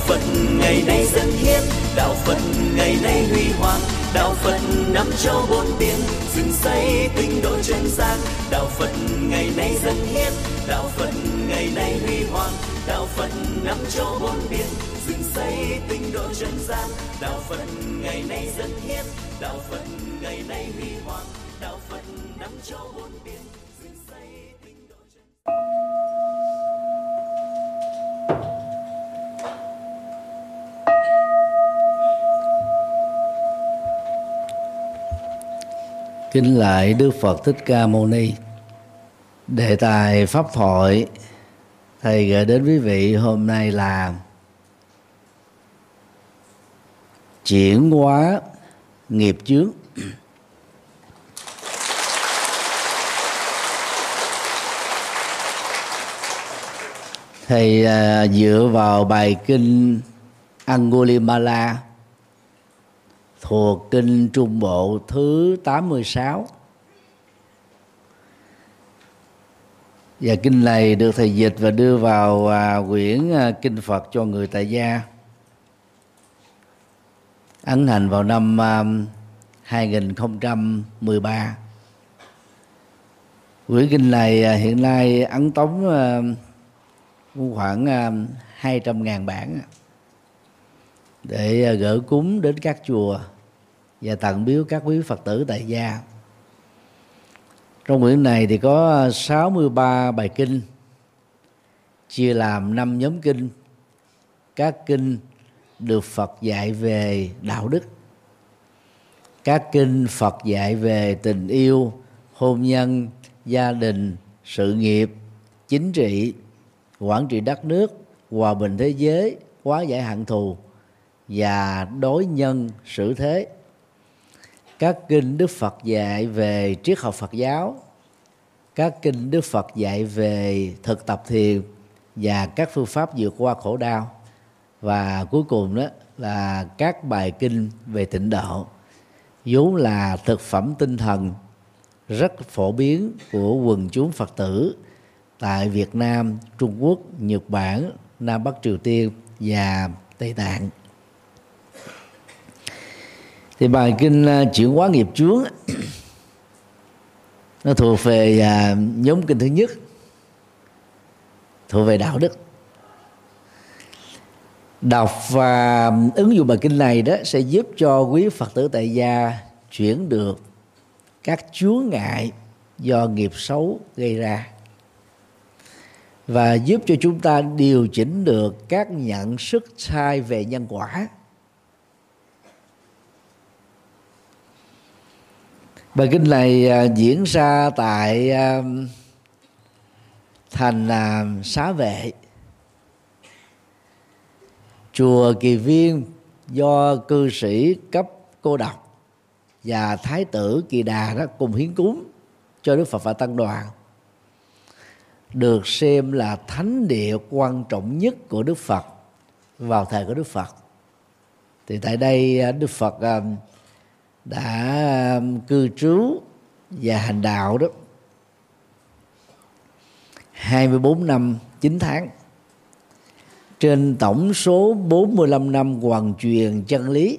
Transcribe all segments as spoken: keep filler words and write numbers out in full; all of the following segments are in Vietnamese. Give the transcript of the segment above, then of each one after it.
Phật ngày nay dân hiến, đạo Phật ngày nay huy hoàng, đạo Phật năm châu bốn biển, dựng xây tinh độ chân gian. Đạo Phật ngày nay dân hiến, đạo Phật ngày nay huy hoàng, đạo Phật năm châu bốn biển, dựng xây tinh độ chân gian. Đạo Phật ngày nay dân hiến, đạo Phật ngày nay huy hoàng, đạo Phật năm châu bốn biển, dựng xây tinh độ chân gian. Kính lạy Đức Phật Thích Ca Mâu Ni. Đề tài pháp thoại thầy gửi đến quý vị hôm nay là chuyển hóa nghiệp chướng. Thầy à, dựa vào bài kinh Angulimala thuộc kinh Trung Bộ thứ tám mươi sáu. Và kinh này được thầy dịch và đưa vào à, quyển à, kinh Phật cho người tại gia, ấn hành vào năm à, hai nghìn không trăm mười ba. Quyển kinh này à, hiện nay ấn tống à, khoảng à, hai trăm ngàn bản để à, gửi cúng đến các chùa và tặng biếu các quý Phật tử tại gia. Trong quyển này thì có sáu mươi ba bài kinh, chia làm năm nhóm kinh. Các kinh được Phật dạy về đạo đức, các kinh Phật dạy về tình yêu, hôn nhân, gia đình, sự nghiệp, chính trị, quản trị đất nước, hòa bình thế giới, hóa giải hận thù và đối nhân xử thế. Các kinh Đức Phật dạy về triết học Phật giáo, các kinh Đức Phật dạy về thực tập thiền và các phương pháp vượt qua khổ đau, và cuối cùng đó là các bài kinh về tịnh độ, vốn là thực phẩm tinh thần rất phổ biến của quần chúng Phật tử tại Việt Nam, Trung Quốc, Nhật Bản, Nam Bắc Triều Tiên và Tây Tạng. Thì bài kinh chuyển hóa nghiệp chướng nó thuộc về à, nhóm kinh thứ nhất, thuộc về đạo đức. Đọc và ứng dụng bài kinh này đó sẽ giúp cho quý Phật tử tại gia chuyển được các chướng ngại do nghiệp xấu gây ra, và giúp cho chúng ta điều chỉnh được các nhận thức sai về nhân quả. Bài kinh này à, diễn ra tại à, thành à, Xá Vệ, chùa Kỳ Viên, do cư sĩ cấp cô độc và thái tử Kỳ Đà đó cùng hiến cúng cho Đức Phật và tăng đoàn, được xem là thánh địa quan trọng nhất của Đức Phật vào thời của Đức Phật. Thì tại đây Đức Phật à, đã cư trú và hành đạo đó hai mươi bốn năm chín tháng, trên tổng số bốn mươi lăm năm hoàn truyền chân lý,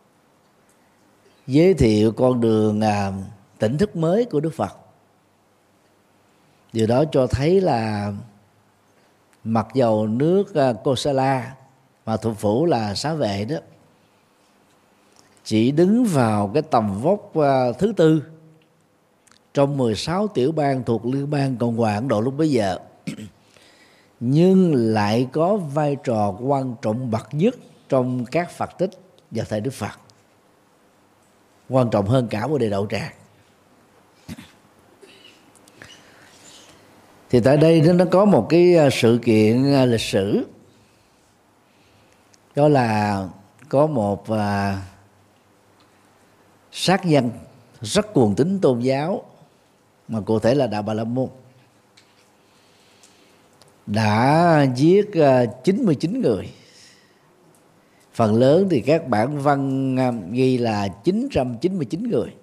giới thiệu con đường à, tỉnh thức mới của Đức Phật. Điều đó cho thấy là mặc dầu nước à, Kosala mà thủ phủ là Xá Vệ đó chỉ đứng vào cái tầm vóc uh, thứ tư trong mười sáu tiểu bang thuộc Liên bang Cộng hòa Ấn Độ lúc bấy giờ, nhưng lại có vai trò quan trọng bậc nhất trong các Phật tích vào thời Đức Phật, quan trọng hơn cả Bồ Đề Đậu Tràng. Thì tại đây nó có một cái sự kiện lịch sử, đó là có một uh, sát nhân rất cuồng tín tôn giáo, mà cụ thể là Đạo Bà La Môn, đã giết chín mươi chín người. Phần lớn thì các bản văn ghi là chín trăm chín mươi chín người.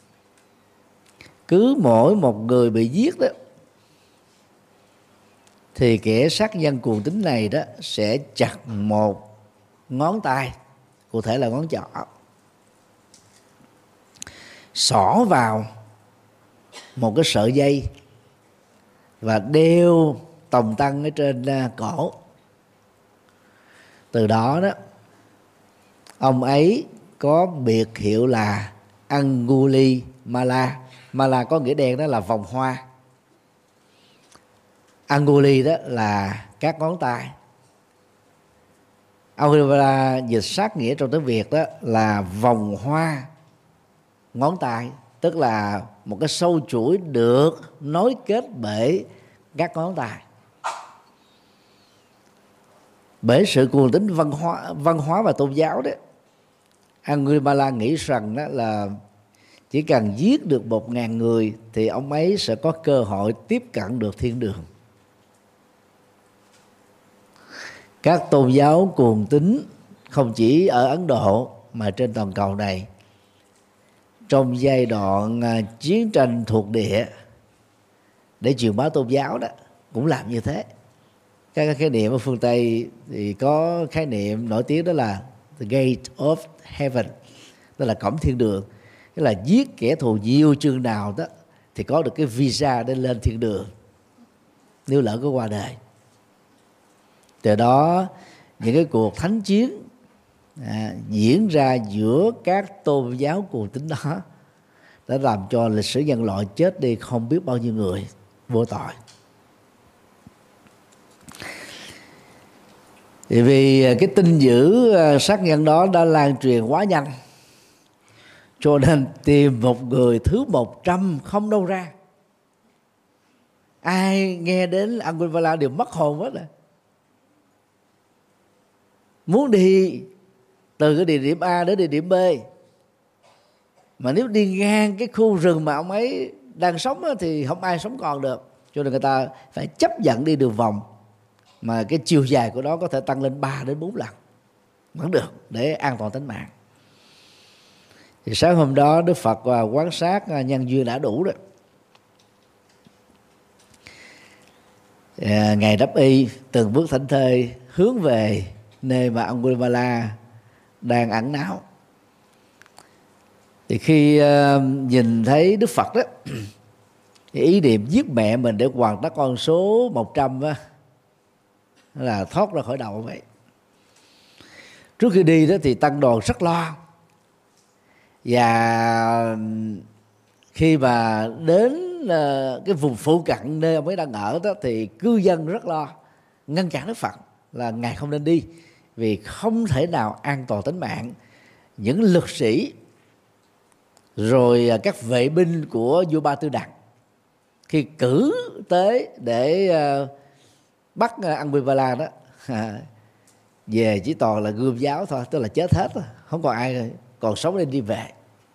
Cứ mỗi một người bị giết đó thì kẻ sát nhân cuồng tín này đó sẽ chặt một ngón tay, cụ thể là ngón trỏ, xỏ vào một cái sợi dây và đeo tòng tăng ở trên cổ. Từ đó đó ông ấy có biệt hiệu là Angulimala. Mala có nghĩa đen, đó là vòng hoa. Anguli đó là các ngón tay. Angulimala dịch sát nghĩa trong tiếng Việt đó là vòng hoa ngón tay, tức là một cái sâu chuỗi được nối kết bởi các ngón tay. Bởi sự cuồng tín văn hóa, văn hóa và tôn giáo đấy, Angulimala nghĩ rằng đó là chỉ cần giết được một ngàn người thì ông ấy sẽ có cơ hội tiếp cận được thiên đường. Các tôn giáo cuồng tín không chỉ ở Ấn Độ mà trên toàn cầu này, trong giai đoạn chiến tranh thuộc địa để truyền bá tôn giáo đó, cũng làm như thế. Các khái niệm ở phương Tây thì có khái niệm nổi tiếng đó là the gate of heaven, đó là cổng thiên đường. Tức là giết kẻ thù nhiều chừng nào đó thì có được cái visa để lên thiên đường nếu lỡ có qua đời. Từ đó những cái cuộc thánh chiến à, diễn ra giữa các tôn giáo cuồng tín đó đã làm cho lịch sử nhân loại chết đi không biết bao nhiêu người vô tội. Thì vì cái tin dữ sát nhân đó đã lan truyền quá nhanh, cho nên tìm một người thứ một trăm không đâu ra. Ai nghe đến Angulimala đều mất hồn hết rồi. Muốn đi từ cái địa điểm A đến địa điểm B, mà nếu đi ngang cái khu rừng mà ông ấy đang sống thì không ai sống còn được. Cho nên người ta phải chấp nhận đi đường vòng, mà cái chiều dài của nó có thể tăng lên ba đến bốn lần vẫn được, để an toàn tính mạng. Thì sáng hôm đó Đức Phật quan sát nhân duyên đã đủ rồi. À, Ngài đắp y từng bước thảnh thơi hướng về nơi mà Angulimala đang ẩn náu. Thì khi uh, nhìn thấy Đức Phật đó, thì ý niệm giết mẹ mình để hoàn tất con số một trăm đó, là thoát ra khỏi đầu vậy. Trước khi đi đó thì tăng đoàn rất lo. Và khi mà đến uh, cái vùng phụ cận nơi ông ấy đang ở đó, thì cư dân rất lo, ngăn cản Đức Phật là Ngài không nên đi, vì không thể nào an toàn tính mạng những lực sĩ rồi các vệ binh của vua Ba Tư Đằng khi cử tới để uh, bắt Angulimala đó về chỉ toàn là gươm giáo thôi, tức là chết hết, không còn ai còn sống để đi về.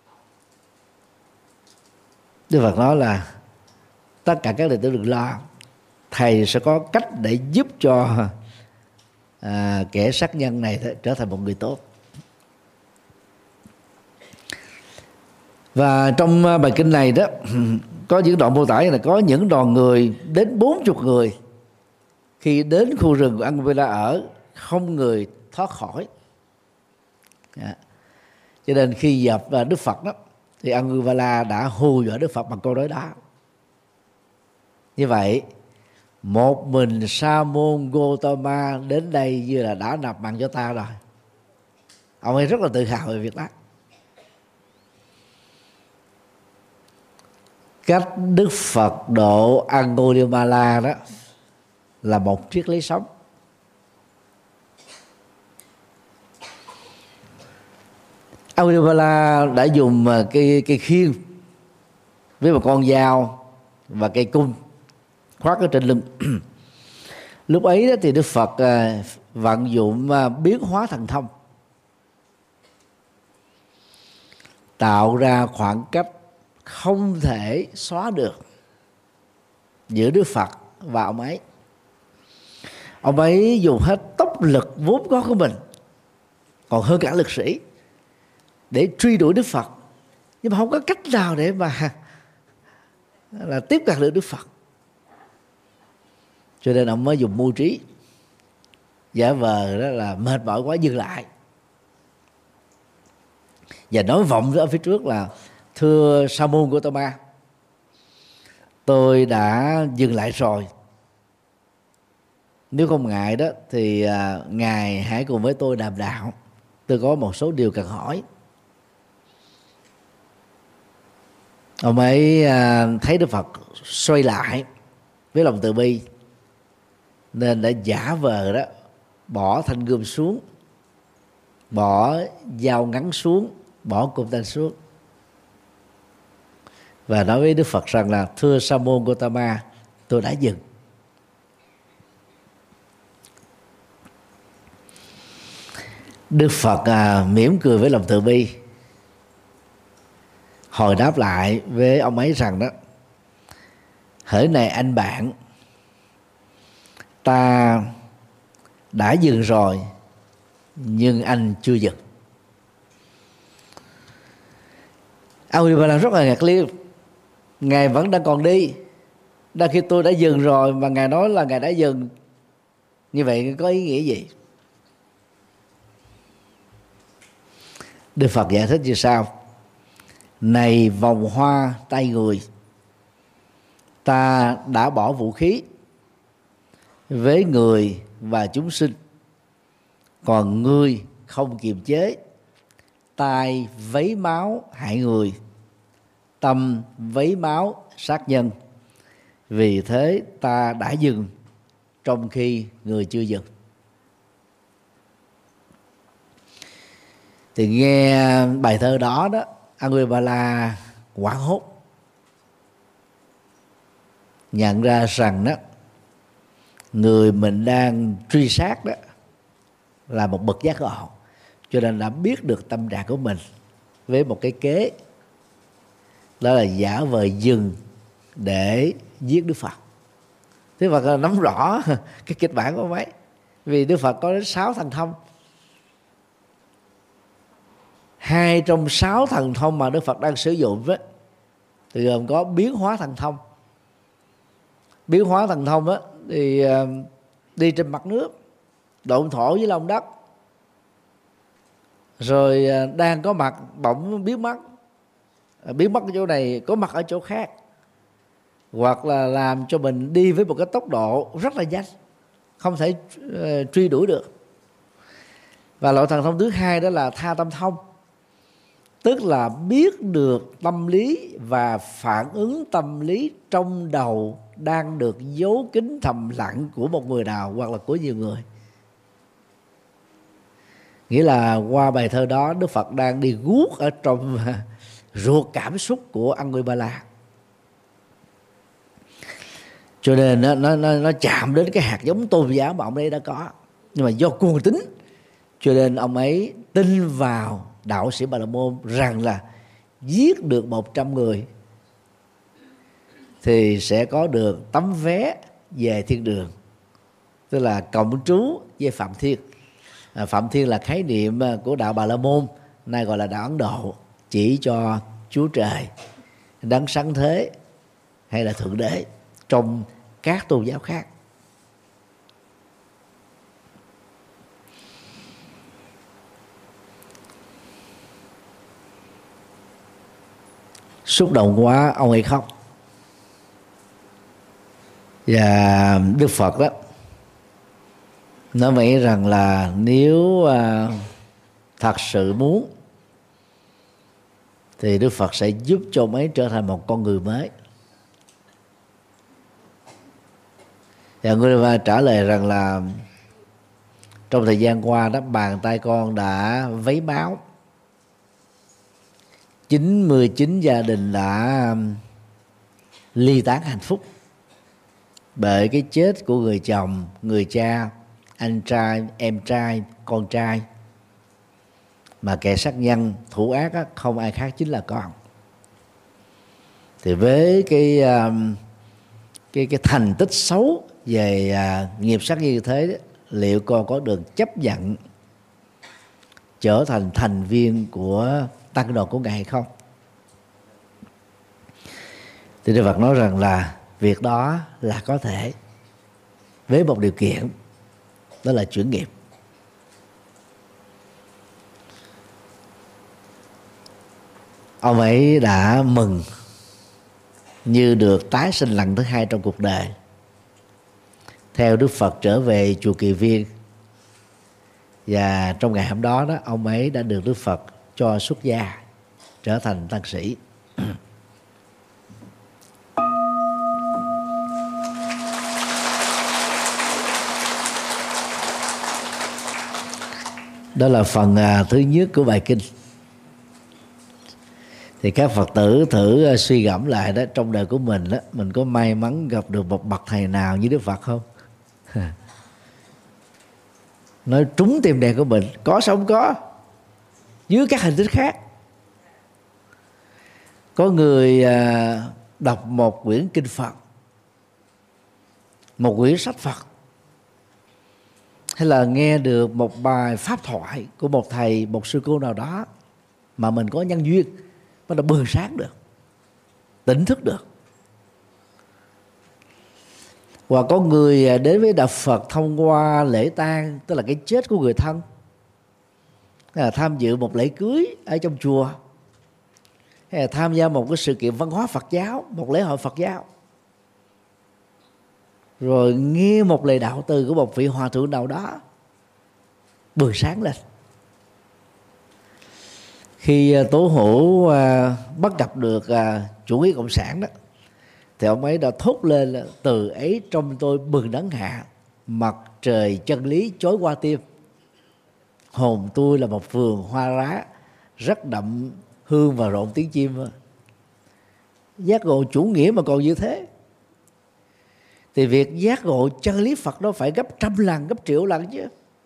Đức Phật nói là tất cả các đệ tử đừng lo, thầy sẽ có cách để giúp cho à, kẻ sát nhân này trở thành một người tốt. Và trong bài kinh này đó có những đoạn mô tả là có những đoàn người đến bốn mươi người khi đến khu rừng của Angulimala ở, không người thoát khỏi. Dạ. Cho nên khi gặp Đức Phật đó thì Angulimala đã hù dọa Đức Phật bằng câu nói đó. Như vậy một mình Sa môn Gotama đến đây như là đã nạp mạng cho ta rồi. Ông ấy rất là tự hào về việc đó. Cách Đức Phật độ Angulimala đó là một triết lý sống. Angulimala đã dùng cây, cây khiên với một con dao và cây cung khoác ở trên lưng. Lúc ấy đó thì Đức Phật vận dụng biến hóa thần thông, tạo ra khoảng cách không thể xóa được giữa Đức Phật và ông ấy. Ông ấy dùng hết tốc lực vốn có của mình, còn hơn cả lực sĩ, để truy đuổi Đức Phật, nhưng mà không có cách nào để mà là tiếp cận được Đức Phật. cho nên ông mới dùng mưu trí, giả vờ đó là mệt mỏi quá dừng lại, và nói vọng ở phía trước là: thưa Sa môn Gotama, tôi đã dừng lại rồi, nếu không ngại đó thì à, ngài hãy cùng với tôi đàm đạo, tôi có một số điều cần hỏi. Ông ấy à, thấy Đức Phật xoay lại với lòng từ bi, nên đã giả vờ đó bỏ thanh gươm xuống, bỏ dao ngắn xuống, bỏ cung tên xuống, và nói với Đức Phật rằng là: thưa Sa môn Gotama, tôi đã dừng. Đức Phật à, mỉm cười với lòng từ bi, hồi đáp lại với ông ấy rằng đó: hỡi này anh bạn, ta đã dừng rồi, nhưng anh chưa dừng. Angulimala rất là ngạc nhiên, ngài vẫn đang còn đi, đang khi tôi đã dừng rồi mà ngài nói là ngài đã dừng, như vậy có ý nghĩa gì? Đức Phật giải thích như sau: này vòng hoa tay người, ta đã bỏ vũ khí với người và chúng sinh, còn ngươi không kiềm chế, tai vấy máu hại người, tâm vấy máu sát nhân, vì thế ta đã dừng trong khi người chưa dừng. Thì nghe bài thơ đó đó, Angulimala hoảng hốt, nhận ra rằng đó người mình đang truy sát đó là một bậc giác ngộ, cho nên đã biết được tâm trạng của mình với một cái kế, đó là giả vờ dừng để giết Đức Phật. Đức Phật nắm rõ cái kịch bản của mấy, vì Đức Phật có đến sáu thần thông. Hai trong sáu thần thông mà Đức Phật đang sử dụng đó, thì gồm có biến hóa thần thông. Biến hóa thần thông đó, thì uh, đi trên mặt nước, độn thổ với lòng đất, rồi uh, đang có mặt bỗng biến mất, uh, biến mất ở chỗ này có mặt ở chỗ khác, hoặc là làm cho mình đi với một cái tốc độ rất là nhanh, không thể uh, truy đuổi được. Và loại thần thông thứ hai đó là tha tâm thông, tức là biết được tâm lý và phản ứng tâm lý trong đầu đang được giấu kín thầm lặng của một người nào hoặc là của nhiều người. Nghĩa là qua bài thơ đó, Đức Phật đang đi guốc ở trong ruột cảm xúc của Angulimala, cho nên nó, nó, nó, nó chạm đến cái hạt giống tôn giáo mà ông ấy đã có. Nhưng mà do cuồng tín, cho nên ông ấy tin vào đạo sĩ Bà La Môn rằng là giết được một trăm người thì sẽ có được tấm vé về thiên đường, tức là cộng trú với Phạm Thiên. à, Phạm Thiên là khái niệm của đạo Bà La Môn, nay gọi là đạo Ấn Độ, chỉ cho Chúa Trời, Đấng sáng thế hay là Thượng Đế trong các tôn giáo khác. Xúc động quá, ông ấy khóc. Và Đức Phật đó nói vậy rằng là nếu à, thật sự muốn thì Đức Phật sẽ giúp cho ông ấy trở thành một con người mới. Và người trả lời rằng là trong thời gian qua đó, bàn tay con đã vấy máu, chín mươi chín gia đình đã ly tán hạnh phúc bởi cái chết của người chồng, người cha, anh trai, em trai, con trai, mà kẻ sát nhân, thủ ác á, không ai khác chính là con. Thì với cái cái cái thành tích xấu về nghiệp sát như thế đó, liệu con có được chấp nhận trở thành thành viên của tăng đoàn của Ngài hay không? Thì Đức Phật nói rằng là việc đó là có thể. với một điều kiện, đó là chuyển nghiệp. Ông ấy đã mừng như được tái sinh lần thứ hai trong cuộc đời, theo Đức Phật trở về chùa Kỳ Viên. Và trong ngày hôm đó đó, ông ấy đã được Đức Phật cho xuất gia, trở thành tăng sĩ. Đó là phần à, thứ nhất của bài kinh. Thì các Phật tử thử uh, suy gẫm lại đó, trong đời của mình đó, mình có may mắn gặp được một bậc thầy nào như Đức Phật không? Nói trúng tim đen của mình, có sao không có, dưới các hình thức khác. Có người uh, đọc một quyển kinh Phật, một quyển sách Phật, hay là nghe được một bài pháp thoại của một thầy, một sư cô nào đó mà mình có nhân duyên, bắt đầu bừng sáng được, tỉnh thức được. Hoặc có người đến với đạo Phật thông qua lễ tang, tức là cái chết của người thân, hay là tham dự một lễ cưới ở trong chùa, hay là tham gia một cái sự kiện văn hóa Phật giáo, một lễ hội Phật giáo, rồi nghe một lời đạo từ của một vị hòa thượng nào đó, bừng sáng lên. Khi Tố Hữu bắt gặp được chủ nghĩa cộng sản đó, thì ông ấy đã thốt lên là từ ấy trong tôi bừng đấng hạ, mặt trời chân lý chói qua tim, hồn tôi là một vườn hoa lá rất đậm hương và rộn tiếng chim. Giác ngộ chủ nghĩa mà còn như thế, thì việc giác ngộ chân lý Phật đó phải gấp trăm lần, gấp triệu lần chứ.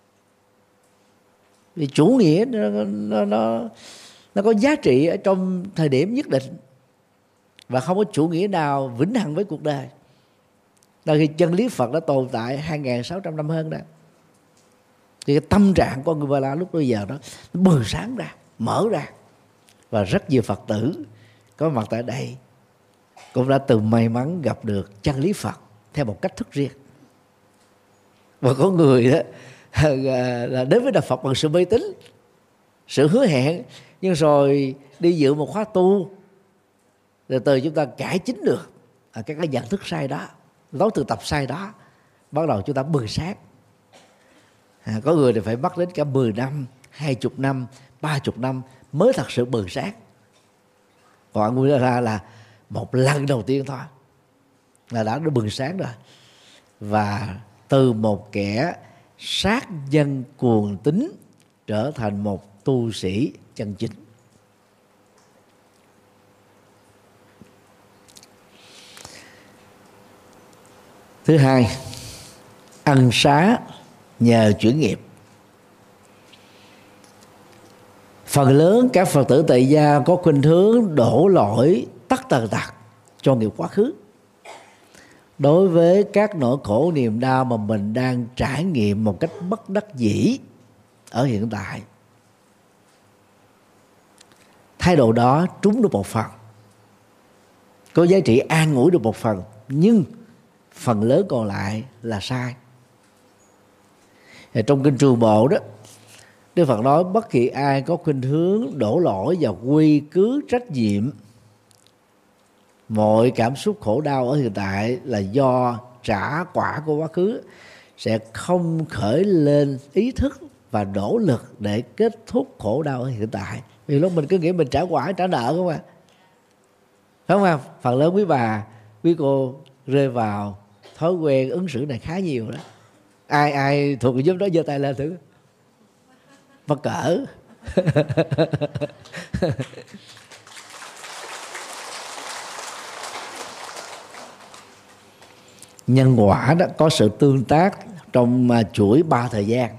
Vì chủ nghĩa nó, nó, nó, nó có giá trị ở trong thời điểm nhất định, và không có chủ nghĩa nào vĩnh hằng với cuộc đời. Đôi khi chân lý Phật đã tồn tại hai nghìn sáu trăm năm hơn đó, thì cái tâm trạng của người Ba La lúc bây giờ đó nó bừng sáng ra, mở ra. Và rất nhiều Phật tử có mặt tại đây cũng đã từng may mắn gặp được chân lý Phật theo một cách thức riêng. Và có người đó là đến với đạo Phật bằng sự mê tín, sự hứa hẹn, nhưng rồi đi dự một khóa tu, rồi từ chúng ta cải chính được các cái nhận thức sai đó, lối thực tập sai đó, bắt đầu chúng ta bừng sáng. À, có người thì phải mất đến cả mười năm, hai mươi năm, ba mươi năm mới thật sự bừng sáng. Còn người ra là một lần đầu tiên thôi là đã bừng sáng rồi. Và từ một kẻ sát nhân cuồng tín trở thành một tu sĩ chân chính. Thứ hai, ân xá nhờ chuyển nghiệp. Phần lớn các Phật tử tại gia có khuynh hướng đổ lỗi tất tần tật cho nghiệp quá khứ. Đối với các nỗi khổ niềm đau mà mình đang trải nghiệm một cách bất đắc dĩ ở hiện tại, thái độ đó trúng được một phần, có giá trị an ủi được một phần, nhưng phần lớn còn lại là sai. Trong kinh Trường Bộ đó, Đức Phật nói bất kỳ ai có khuynh hướng đổ lỗi và quy cứ trách nhiệm mọi cảm xúc khổ đau ở hiện tại là do trả quả của quá khứ, sẽ không khởi lên ý thức và nỗ lực để kết thúc khổ đau ở hiện tại. Vì lúc mình cứ nghĩ mình trả quả, trả nợ không à, đúng không? Phần lớn quý bà, quý cô rơi vào thói quen ứng xử này khá nhiều đó. Ai ai thuộc giúp đó giơ tay lên thử. Mắc cỡ. Nhân quả đó có sự tương tác trong chuỗi ba thời gian.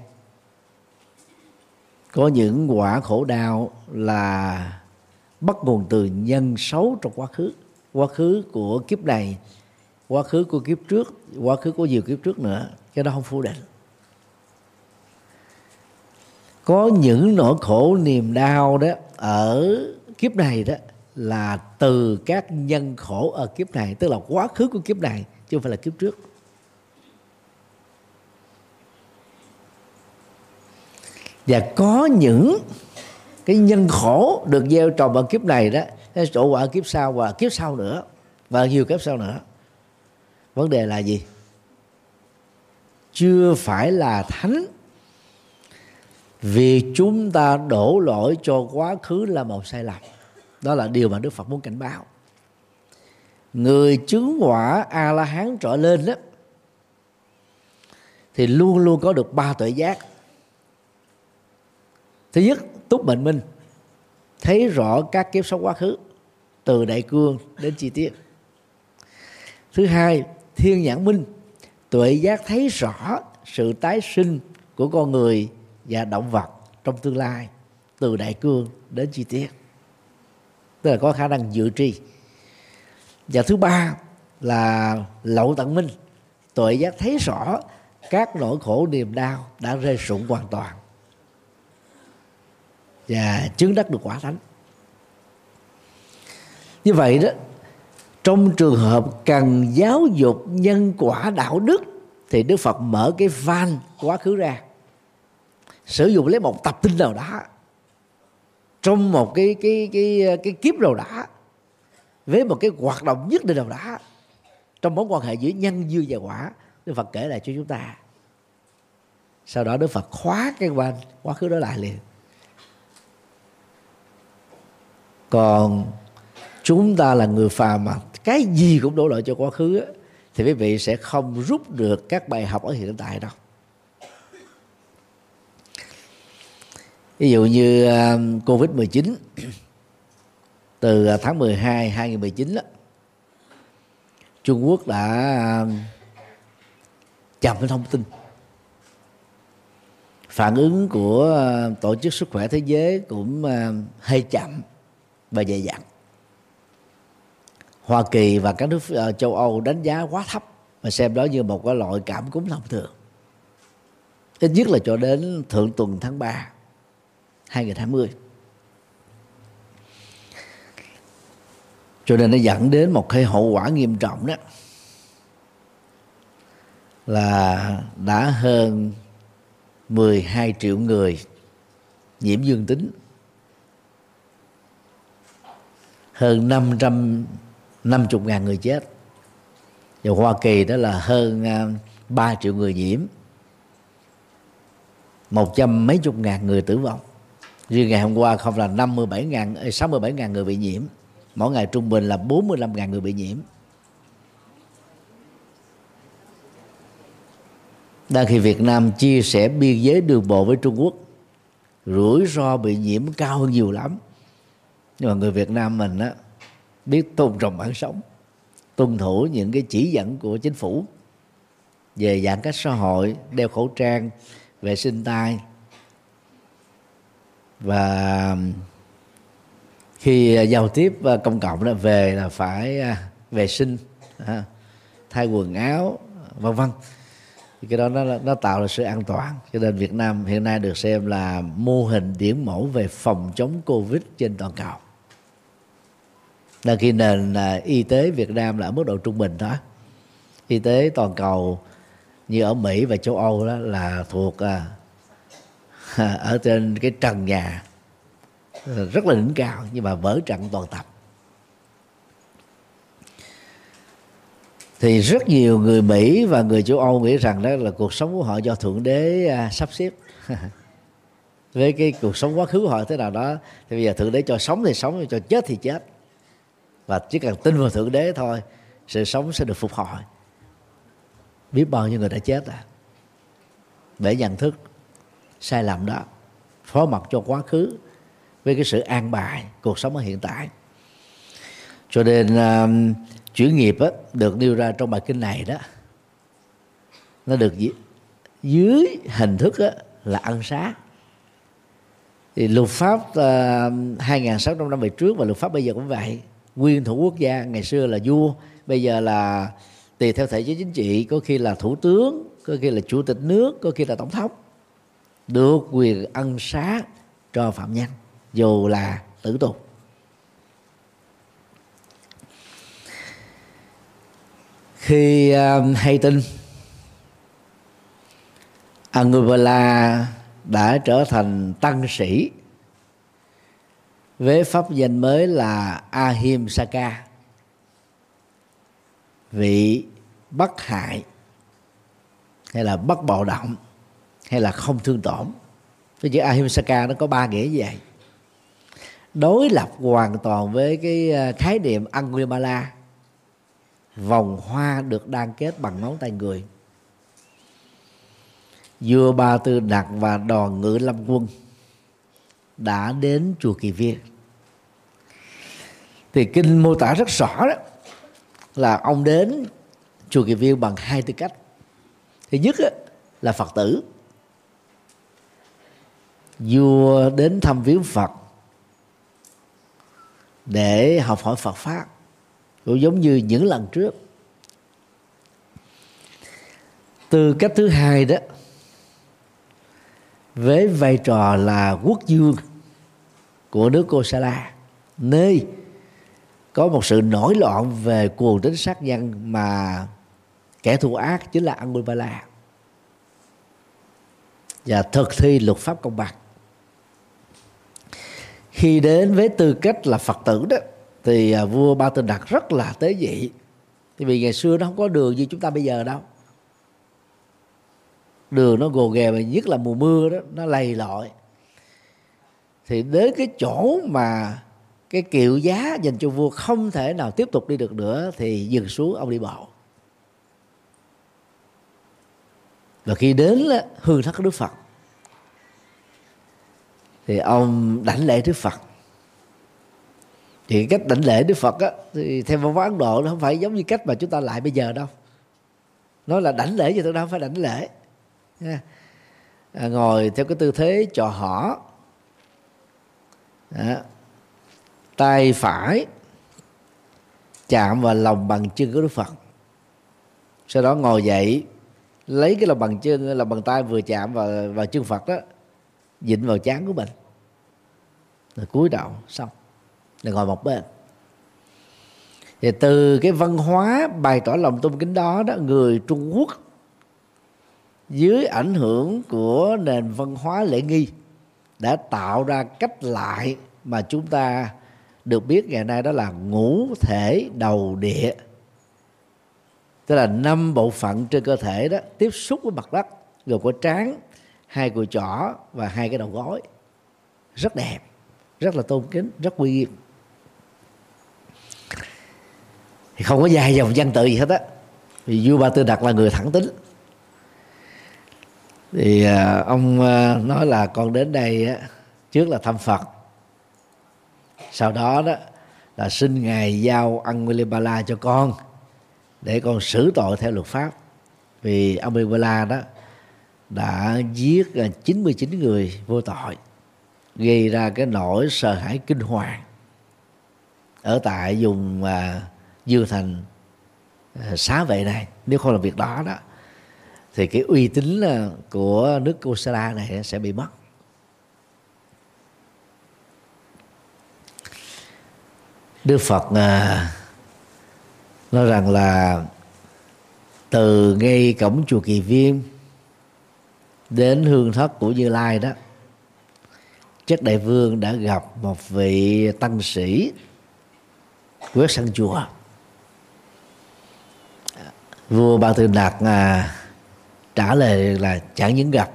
Có những quả khổ đau là bắt nguồn từ nhân xấu trong quá khứ, quá khứ của kiếp này, quá khứ của kiếp trước, quá khứ của nhiều kiếp trước nữa, cái đó không phủ định. Có những nỗi khổ niềm đau đó ở kiếp này đó là từ các nhân khổ ở kiếp này, tức là quá khứ của kiếp này chứ không phải là kiếp trước. Và có những cái nhân khổ được gieo trồng ở kiếp này đó, cái chỗ quả kiếp sau và kiếp sau nữa, và nhiều kiếp sau nữa. Vấn đề là gì? Chưa phải là thánh. Vì chúng ta đổ lỗi cho quá khứ là một sai lầm. Đó là điều mà Đức Phật muốn cảnh báo. Người chứng quả A-la-hán trở lên đó thì luôn luôn có được ba tuệ giác. Thứ nhất, túc mệnh minh, thấy rõ các kiếp sống quá khứ từ đại cương đến chi tiết. Thứ hai, thiên nhãn minh, tuệ giác thấy rõ sự tái sinh của con người và động vật trong tương lai từ đại cương đến chi tiết, tức là có khả năng dự tri. Và thứ ba là lậu tận minh, tuệ giác thấy rõ các nỗi khổ niềm đau đã rơi rụng hoàn toàn và chứng đắc được quả thánh. Như vậy đó, trong trường hợp cần giáo dục nhân quả đạo đức thì Đức Phật mở cái van quá khứ ra, sử dụng lấy một tập tin nào đó trong một cái cái cái cái kiếp nào đó, với một cái hoạt động nhất định nào đó trong mối quan hệ giữa nhân duyên và quả. Đức Phật kể lại cho chúng ta. Sau đó Đức Phật khóa cái van quá khứ đó lại liền. Còn chúng ta là người phàm mà cái gì cũng đổ lỗi cho quá khứ á, thì quý vị sẽ không rút được các bài học ở hiện tại đâu. Ví dụ như Covid mười chín, từ tháng mười hai hai nghìn không trăm mười chín đó, Trung Quốc đã chậm cái thông tin. Phản ứng của Tổ chức Sức khỏe Thế giới cũng hơi chậm và dày dặn. Hoa Kỳ và các nước châu Âu đánh giá quá thấp và xem đó như một cái loại cảm cúm thông thường, ít nhất là cho đến thượng tuần tháng ba hai nghìn không trăm hai mươi. Cho nên nó dẫn đến một cái hậu quả nghiêm trọng, đó là đã hơn mười hai triệu người nhiễm dương tính, hơn năm trăm năm mươi ngàn người chết. Và Hoa Kỳ đó là hơn ba triệu người nhiễm, một trăm mấy chục ngàn người tử vong. Riêng ngày hôm qua không là năm mươi bảy ngàn, sáu mươi bảy ngàn người bị nhiễm. Mỗi ngày trung bình là bốn mươi lăm ngàn người bị nhiễm. Đang khi Việt Nam chia sẻ biên giới đường bộ với Trung Quốc, rủi ro bị nhiễm cao hơn nhiều lắm. Nhưng mà người Việt Nam mình á, biết tôn trọng bản sống, tuân thủ những cái chỉ dẫn của chính phủ về giãn cách xã hội, đeo khẩu trang, vệ sinh tay, và khi giao tiếp công cộng đó, về là phải vệ sinh, thay quần áo, vân vân. Thì cái đó nó, nó tạo ra sự an toàn. Cho nên Việt Nam hiện nay được xem là mô hình điển mẫu về phòng chống Covid trên toàn cầu. Là khi nền y tế Việt Nam là ở mức độ trung bình đó. Y tế toàn cầu như ở Mỹ và châu Âu đó là thuộc à, ở trên cái trần nhà rất là đỉnh cao, nhưng mà vỡ trận toàn tập. Thì rất nhiều người Mỹ và người châu Âu nghĩ rằng đó là cuộc sống của họ do Thượng Đế à, sắp xếp. Với cái cuộc sống quá khứ của họ thế nào đó, thì bây giờ Thượng Đế cho sống thì sống, cho chết thì chết. Và chỉ cần tin vào Thượng Đế thôi, sự sống sẽ được phục hồi. Biết bao nhiêu người đã chết à, để nhận thức sai lầm đó, phó mặc cho quá khứ với cái sự an bài cuộc sống ở hiện tại. Cho nên uh, chuyển nghiệp á, được nêu ra trong bài kinh này đó, nó được dưới hình thức á, là ân xá. Thì luật pháp uh, hai nghìn sáu trăm năm về trước và luật pháp bây giờ cũng vậy. Nguyên thủ quốc gia ngày xưa là vua, bây giờ là tùy theo thể chế chính trị, có khi là thủ tướng, có khi là chủ tịch nước, có khi là tổng thống, được quyền ân xá cho phạm nhân dù là tử tù. Khi uh, hay tin Anguilla đã trở thành tăng sĩ với pháp danh mới là Ahimsaka, vị bất hại, hay là bất bạo động, hay là không thương tổn. Cái chữ Ahimsaka nó có ba nghĩa như vậy, đối lập hoàn toàn với cái khái niệm Angulimala, vòng hoa được đan kết bằng ngón tay người. Vua Ba Tư Nặc và đoàn ngự lâm quân đã đến chùa Kỳ Viên. Thì kinh mô tả rất rõ đó là ông đến chùa Kỳ Viên bằng hai tư cách. Thứ nhất là Phật tử. Vua đến thăm viếng Phật để học hỏi Phật pháp, cũng giống như những lần trước. Tư cách thứ hai đó, với vai trò là quốc vương của nước Kosala, nơi có một sự nổi loạn về cuồng tín sát nhân mà kẻ thù ác chính là Angulimala, và thực thi luật pháp công bằng. Khi đến với tư cách là Phật tử đó, thì vua Ba Tư Nặc rất là tế nhị. Thì vì ngày xưa nó không có đường như chúng ta bây giờ đâu, đường nó gồ ghề, mà nhất là mùa mưa đó nó lầy lội. Thì đến cái chỗ mà cái kiệu giá dành cho vua không thể nào tiếp tục đi được nữa, thì dừng xuống, ông đi bộ. Và khi đến hương thất Đức Phật thì ông đảnh lễ Đức Phật. Thì cách đảnh lễ Đức Phật á, thì theo văn hóa Ấn Độ nó không phải giống như cách mà chúng ta lại bây giờ đâu. Nói là đảnh lễ gì tôi đâu, không phải đảnh lễ. À, ngồi theo cái tư thế chò hỏ, à, tay phải chạm vào lòng bàn chân của Đức Phật. Sau đó ngồi dậy, lấy cái lòng bàn chân, lòng bàn tay vừa chạm vào, vào chân Phật đó, dịnh vào trán của mình, rồi cúi đầu xong, rồi ngồi một bên. Thì từ cái văn hóa bày tỏ lòng tôn kính đó đó, người Trung Quốc dưới ảnh hưởng của nền văn hóa lễ nghi đã tạo ra cách lại mà chúng ta được biết ngày nay, đó là ngũ thể đầu địa. Tức là năm bộ phận trên cơ thể đó tiếp xúc với mặt đất, gồm có trán, hai cùi chỏ và hai cái đầu gối. Rất đẹp, rất là tôn kính, rất uy nghiêm. Thì không có dài dòng văn tự gì hết á, vì vua Ba Tư Nặc là người thẳng tính. Thì à, ông à, nói là con đến đây á, trước là thăm Phật, sau đó đó là xin ngài giao Angulimala cho con để con xử tội theo luật pháp. Vì Angulimala đó đã giết chín mươi chín người vô tội, gây ra cái nỗi sợ hãi kinh hoàng ở tại vùng à, Dương Thành à, xá vệ này. Nếu không làm việc đó đó thì cái uy tín của nước Kosala này sẽ bị mất. Đức Phật à, nói rằng là từ ngay cổng chùa Kỳ Viên đến hương thất của Như Lai đó, Chất Đại Vương đã gặp một vị tăng sĩ quét sân chùa. Vua Ba Tư Nặc à, trả lời là chẳng những gặp,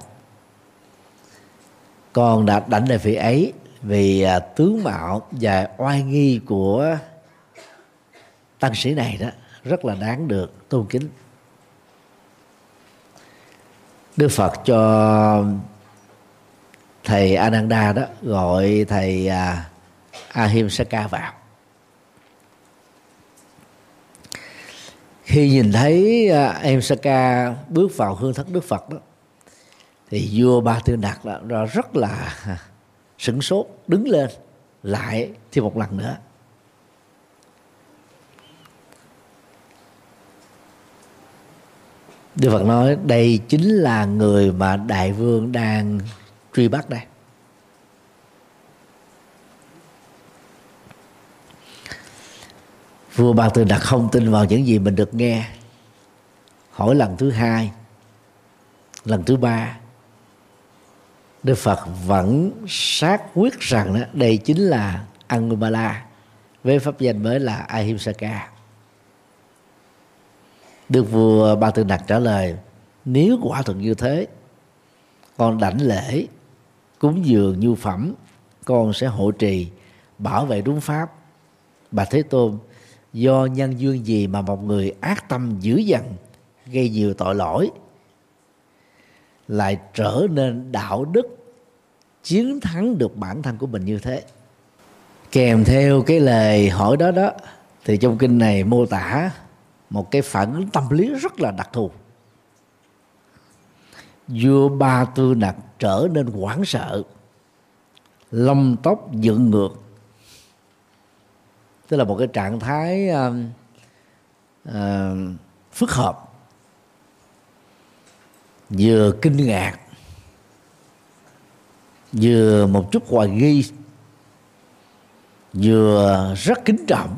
con đã đảnh lễ vị ấy vì à, tướng mạo và oai nghi của tăng sĩ này đó rất là đáng được tôn kính. Đức Phật cho thầy Ananda đó gọi thầy à, Ahimsaka vào. Khi nhìn thấy à, Ahimsaka bước vào hương thất Đức Phật đó, thì vua Ba Tư Nặc đó rất là sửng sốt, đứng lên lại thêm một lần nữa. Đức Phật nói đây chính là người mà Đại Vương đang truy bắt đây. Vua Ba Tư Nặc không tin vào những gì mình được nghe, hỏi lần thứ hai, lần thứ ba. Đức Phật vẫn xác quyết rằng đó, đây chính là Angulimala với pháp danh mới là Ahimsaka. Đức vua Ba Tư Nặc trả lời: nếu quả thực như thế, con đảnh lễ cúng dường nhu phẩm, con sẽ hộ trì bảo vệ đúng pháp. Bạch Thế Tôn, do nhân duyên gì mà một người ác tâm dữ dằn, gây nhiều tội lỗi, lại trở nên đạo đức, chiến thắng được bản thân của mình như thế? Kèm theo cái lời hỏi đó đó thì trong kinh này mô tả một cái phản ứng tâm lý rất là đặc thù. Vua Ba Tư Nặc trở nên hoảng sợ, lông tóc dựng ngược, tức là một cái trạng thái uh, uh, phức hợp, vừa kinh ngạc, vừa một chút hoài nghi, vừa rất kính trọng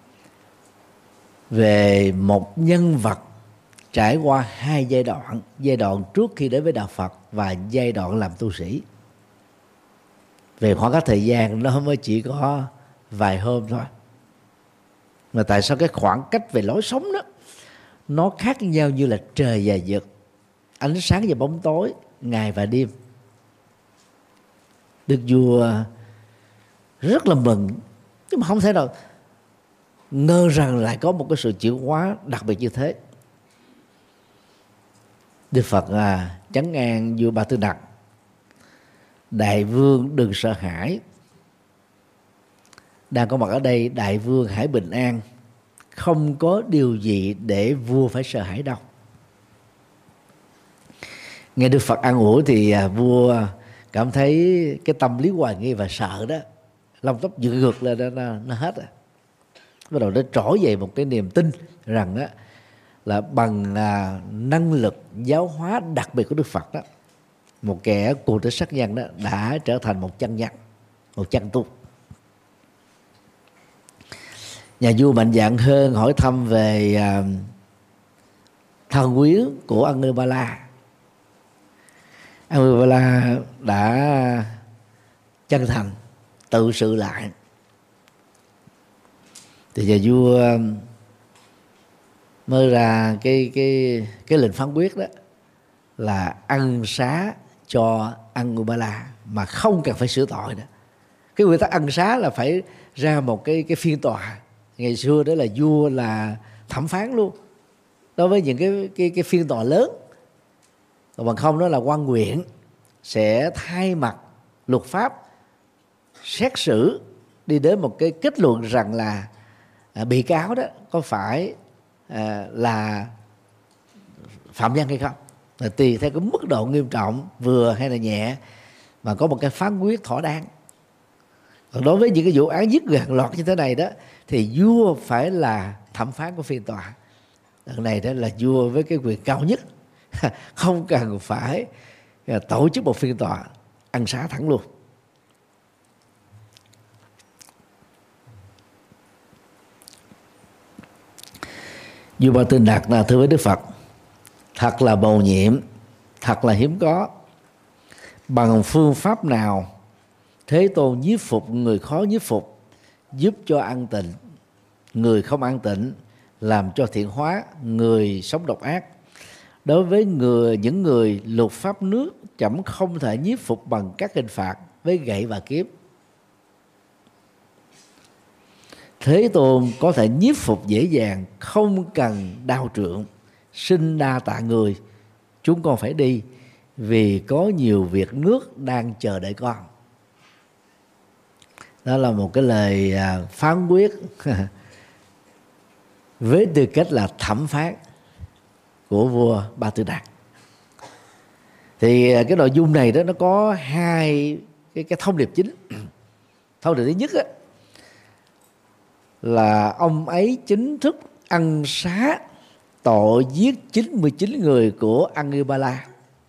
về một nhân vật trải qua hai giai đoạn: giai đoạn trước khi đến với đạo Phật và giai đoạn làm tu sĩ. Về khoảng cách thời gian nó mới chỉ có vài hôm thôi, mà tại sao cái khoảng cách về lối sống đó nó khác nhau như là trời và vực, ánh sáng và bóng tối, ngày và đêm. Đức vua rất là mừng, nhưng mà không thể nào ngờ rằng lại có một cái sự chuyển hóa đặc biệt như thế. Đức Phật à, trấn an vua Ba Tư Nặc: đại vương đừng sợ hãi, đang có mặt ở đây đại vương hãy bình an, không có điều gì để vua phải sợ hãi đâu. Nghe Đức Phật an ủi thì à, vua cảm thấy cái tâm lý hoài nghi và sợ đó, lông tóc dựng ngược lên đó, nó, nó hết rồi. Bắt đầu nó trỗi dậy một cái niềm tin rằng đó là bằng à, năng lực giáo hóa đặc biệt của Đức Phật đó, một kẻ cuồng tín sát nhân đó đã trở thành một chân nhân, một chân tu. Nhà vua mạnh dạn hơn hỏi thăm về à, thân quyến của Angulimala. Angulimala đã chân thành tự sự lại, thì nhà vua mới ra cái cái cái lệnh phán quyết đó là ân xá cho Angulimala mà không cần phải sửa tội nữa. Cái nguyên tắc ân xá là phải ra một cái cái phiên tòa. Ngày xưa đó là vua là thẩm phán luôn đối với những cái cái cái phiên tòa lớn, còn bằng không đó là quan huyện sẽ thay mặt luật pháp xét xử, đi đến một cái kết luận rằng là à, bị cáo đó có phải à, là phạm nhân hay không, là tùy theo cái mức độ nghiêm trọng vừa hay là nhẹ mà có một cái phán quyết thỏa đáng. Còn đối với những cái vụ án giết người hàng loạt như thế này đó thì vua phải là thẩm phán của phiên tòa. Lần này đó là vua với cái quyền cao nhất, không cần phải tổ chức một phiên tòa, ân xá thẳng luôn. Vua Ba Tư Nặc là thưa với Đức Phật: thật là bầu nhiệm, thật là hiếm có. Bằng phương pháp nào Thế Tôn nhiếp phục người khó nhiếp phục, giúp cho an tịnh người không an tịnh, làm cho thiện hóa người sống độc ác? Đối với người những người luật pháp nước, chậm không thể nhiếp phục bằng các hình phạt với gậy và kiếm. Thế Tôn có thể nhiếp phục dễ dàng, không cần đao trượng. Xin đa tạ người, chúng con phải đi vì có nhiều việc nước đang chờ đợi con. Đó là một cái lời phán quyết với tư cách là thẩm phán của vua Ba Tư Nặc. Thì cái nội dung này đó nó có hai cái, cái thông điệp chính. Thông điệp thứ nhất á, là ông ấy chính thức ân xá tội giết chín mươi chín người của Angulimala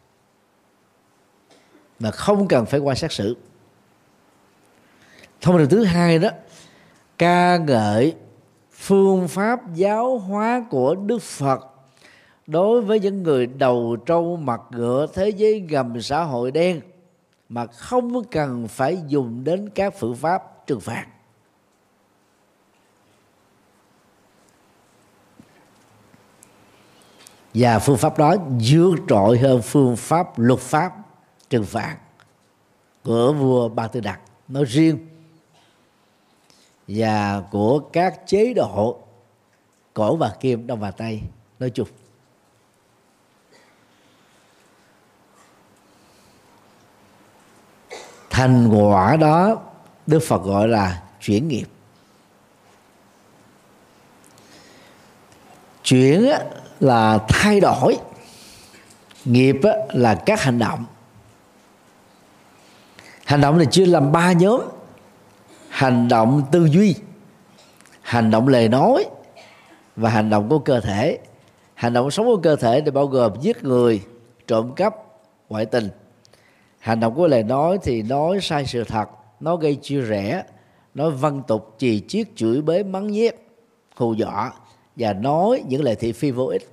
mà không cần phải qua xét xử. Thông điệp thứ hai đó, ca ngợi phương pháp giáo hóa của Đức Phật đối với những người đầu trâu mặt ngựa, thế giới ngầm xã hội đen, mà không cần phải dùng đến các phương pháp trừng phạt. Và phương pháp đó vượt trội hơn phương pháp luật pháp trừng phạt của vua Ba Tư Đặc nói riêng và của các chế độ Cổ và Kim Đông và Tây nói chung. Thành quả đó Đức Phật gọi là chuyển nghiệp. Chuyển là thay đổi, nghiệp là các hành động. Hành động này chia làm ba nhóm: hành động tư duy, hành động lời nói và hành động của cơ thể. Hành động sống của cơ thể thì bao gồm giết người, trộm cắp, ngoại tình. Hành động của lời nói thì nói sai sự thật, nói gây chia rẽ, nói văng tục, chì chiết, chửi bới, mắng nhiếc, hù dọa và nói những lời thị phi vô ích.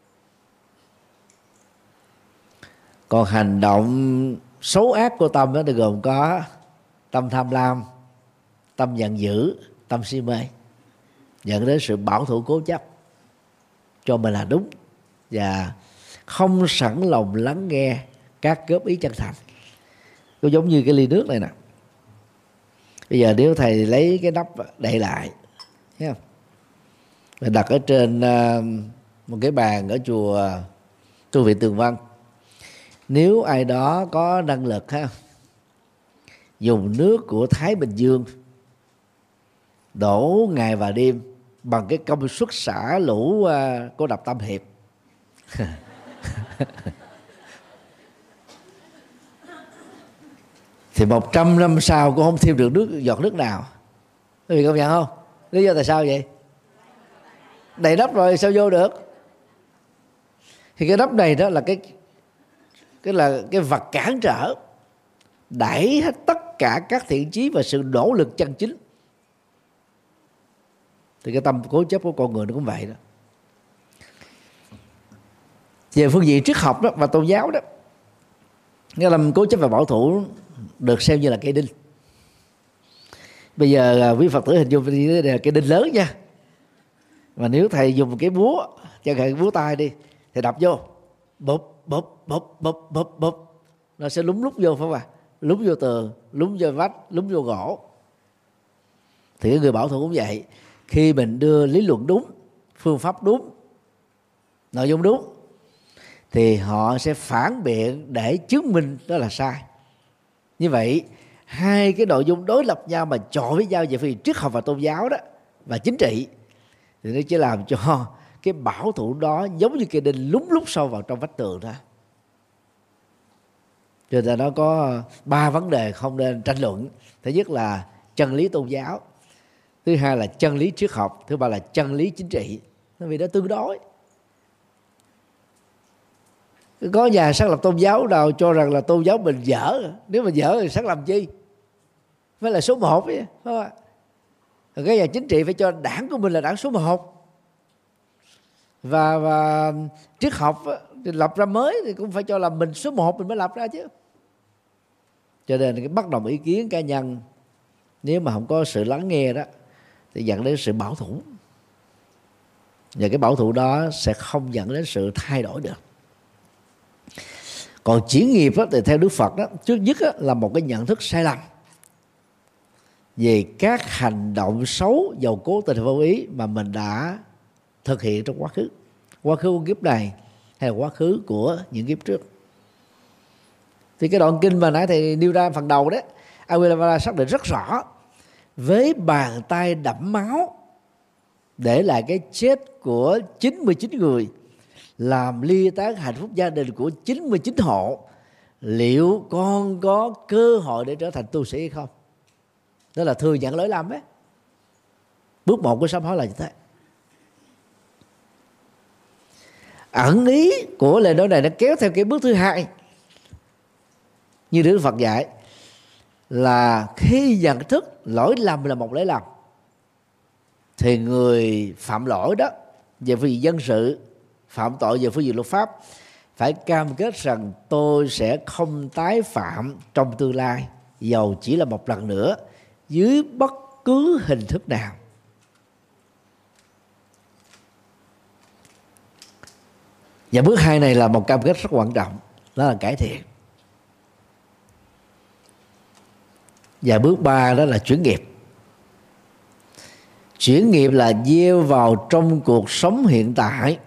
Còn hành động xấu ác của tâm đó thì gồm có tâm tham lam, tâm giận dữ, tâm si mê, dẫn đến sự bảo thủ cố chấp cho mình là đúng và không sẵn lòng lắng nghe các góp ý chân thành. Nó giống như cái ly nước này nè. Bây giờ nếu thầy lấy cái nắp đậy lại, thấy không? Rồi đặt ở trên uh, một cái bàn ở chùa Tu Viện Tường Văn. Nếu ai đó có năng lực ha, dùng nước của Thái Bình Dương đổ ngày và đêm bằng cái công suất xả lũ uh, của đập Tam Hiệp thì một trăm năm sau cũng không thêm được nước giọt nước nào. Quý vị công nhận không? Lý do tại sao vậy? Đầy nắp rồi sao vô được? Thì cái nắp này đó là cái cái là cái vật cản trở đẩy hết tất cả các thiện chí và sự nỗ lực chân chính. Thì cái tâm cố chấp của con người nó cũng vậy đó. Về phương diện triết học đó và tôn giáo đó, nghĩa là cố chấp và bảo thủ được xem như là cây đinh. Bây giờ quý Phật tử hình dung đây là cây đinh lớn nha. Mà nếu thầy dùng một cái búa, chẳng hạn búa tay đi, thì đập vô, bóp bóp bóp bóp bóp bóp, nó sẽ lúng lúc vô, phải không ạ? Lúng vô tường, lúng vô vách, lúng vô gỗ. Thì cái người bảo thủ cũng vậy. Khi mình đưa lý luận đúng, phương pháp đúng, nội dung đúng, thì họ sẽ phản biện để chứng minh đó là sai. Như vậy hai cái nội dung đối lập nhau mà chọi với nhau về phía triết học và tôn giáo đó và chính trị, thì nó chỉ làm cho cái bảo thủ đó giống như cây đinh lúng lúc sâu vào trong vách tường thôi. Cho nên nó có ba vấn đề không nên tranh luận. Thứ nhất là chân lý tôn giáo, thứ hai là chân lý triết học, thứ ba là chân lý chính trị. Vì nó tương đối. Có nhà sáng lập tôn giáo nào cho rằng là tôn giáo mình dở? Nếu mà dở thì sáng làm chi? Phải là số một ấy, phải không ạ? Rồi cái nhà chính trị phải cho đảng của mình là đảng số một. Và, và triết học thì lập ra mới thì cũng phải cho là mình số một mình mới lập ra chứ. Cho nên cái bất đồng ý kiến cá nhân nếu mà không có sự lắng nghe đó thì dẫn đến sự bảo thủ. Và cái bảo thủ đó sẽ không dẫn đến sự thay đổi được. Còn chuyển nghiệp đó, thì theo Đức Phật đó, trước nhất đó, là một cái nhận thức sai lầm về các hành động xấu dầu cố tình vô ý mà mình đã thực hiện trong quá khứ, quá khứ của kiếp này hay là quá khứ của những kiếp trước. Thì cái đoạn kinh mà nãy thầy nêu ra phần đầu đấy, Aguilera xác định rất rõ: với bàn tay đẫm máu để lại cái chết của chín mươi chín người, làm ly tán hạnh phúc gia đình của chín mươi chín hộ, liệu con có cơ hội để trở thành tu sĩ hay không? Đó là thừa nhận lỗi lầm ấy. Bước một của sám hối là như thế. Ẩn ý của lời nói này nó kéo theo cái bước thứ hai, như Đức Phật dạy, là khi nhận thức lỗi lầm là một lỗi lầm thì người phạm lỗi đó về phương diện dân sự, phạm tội về phương diện luật pháp, phải cam kết rằng tôi sẽ không tái phạm trong tương lai, dầu chỉ là một lần nữa, dưới bất cứ hình thức nào. Và bước hai này là một cam kết rất quan trọng, đó là cải thiện. Và bước ba đó là chuyển nghiệp. Chuyển nghiệp là gieo vào trong cuộc sống hiện tại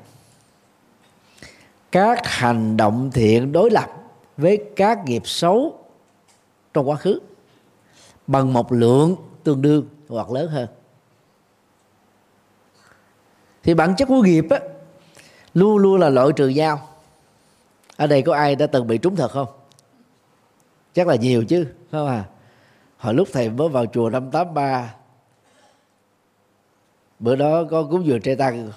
các hành động thiện đối lập với các nghiệp xấu trong quá khứ bằng một lượng tương đương hoặc lớn hơn. Thì bản chất của nghiệp á, luôn luôn là loại trừ nhau. Ở đây có ai đã từng bị trúng thật không? Chắc là nhiều chứ, phải không à? Hồi lúc thầy mới vào chùa năm tám ba, bữa đó có cúng dường trai tăng,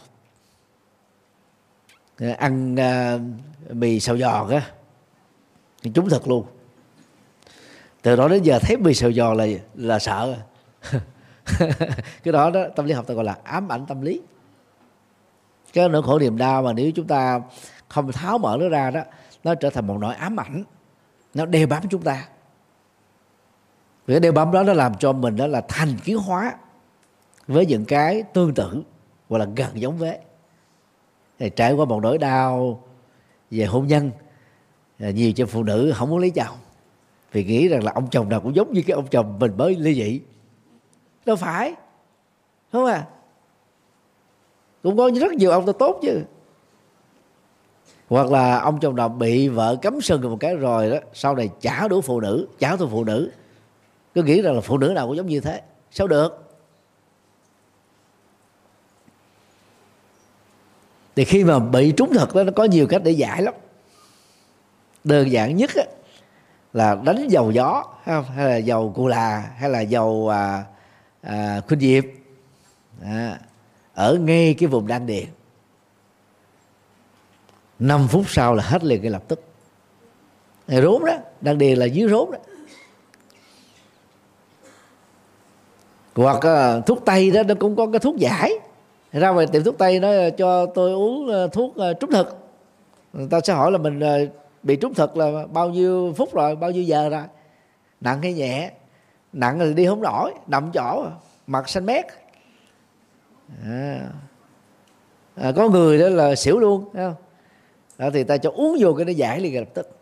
ăn uh, mì xào giòn á, trúng thật luôn. Từ đó đến giờ thấy mì xào giòn là là sợ. Cái đó đó tâm lý học ta gọi là ám ảnh tâm lý. Cái nỗi khổ niềm đau mà nếu chúng ta không tháo mở nó ra đó, nó trở thành một nỗi ám ảnh, nó đeo bám chúng ta. Vì cái đeo bám đó nó làm cho mình đó là thành kiến hóa với những cái tương tự hoặc là gần giống với. Thì trải qua một nỗi đau về hôn nhân, nhiều cho phụ nữ không muốn lấy chồng vì nghĩ rằng là ông chồng nào cũng giống như cái ông chồng mình mới ly dị. Đâu phải, đúng không à? Cũng có rất nhiều ông ta tốt chứ. Hoặc là ông chồng nào bị vợ cấm sừng một cái rồi đó, sau này chả đủ phụ nữ, chả đủ phụ nữ, cứ nghĩ rằng là phụ nữ nào cũng giống như thế. Sao được? Thì khi mà bị trúng thật đó, nó có nhiều cách để giải lắm. Đơn giản nhất á, là đánh dầu gió, hay là dầu cù là, hay là dầu à, à, khuynh diệp à, ở ngay cái vùng đan điền. Năm phút sau là hết liền ngay lập tức. Rốn đó, đan điền là dưới rốn đó. Hoặc uh, thuốc tây đó, nó cũng có cái thuốc giải. Ra ngoài tiệm thuốc tây nó cho tôi uống uh, thuốc uh, trúng thực. Người ta sẽ hỏi là mình uh, bị trúng thực là bao nhiêu phút rồi, bao nhiêu giờ rồi, nặng hay nhẹ. Nặng thì đi không nổi, nằm chỗ, mặt xanh mét. À. À, có người đó là xỉu luôn, thấy không? Đó, thì ta cho uống vô cái nó giải liền lập tức.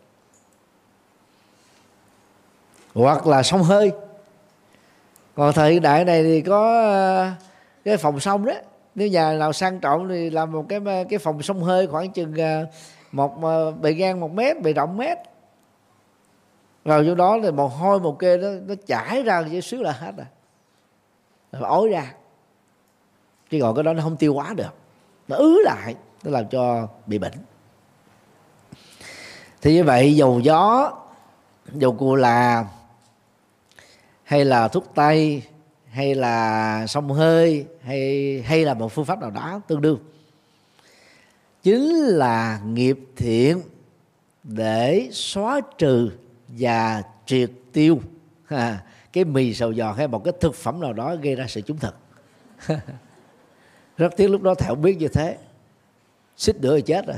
Hoặc là xông hơi. Còn thời hiện đại này thì có uh, cái phòng xông đó. Nếu nhà nào sang trọng thì làm một cái cái phòng xông hơi khoảng chừng uh, một uh, bề ngang một mét, bề rộng mét. Rồi vô đó thì mồ hôi một kê nó nó chảy ra với xíu là hết rồi, rồi ối ra. Chứ còn cái đó nó không tiêu hóa được, nó ứ lại, nó làm cho bị bệnh. Thì như vậy dầu gió, dầu cù là, hay là thuốc tây, hay là xông hơi, hay hay là một phương pháp nào đó tương đương, chính là nghiệp thiện để xóa trừ và triệt tiêu à, cái mì xào giòn hay một cái thực phẩm nào đó gây ra sự trúng thực. Rất tiếc lúc đó thầy không biết như thế, xích nữa thì chết rồi.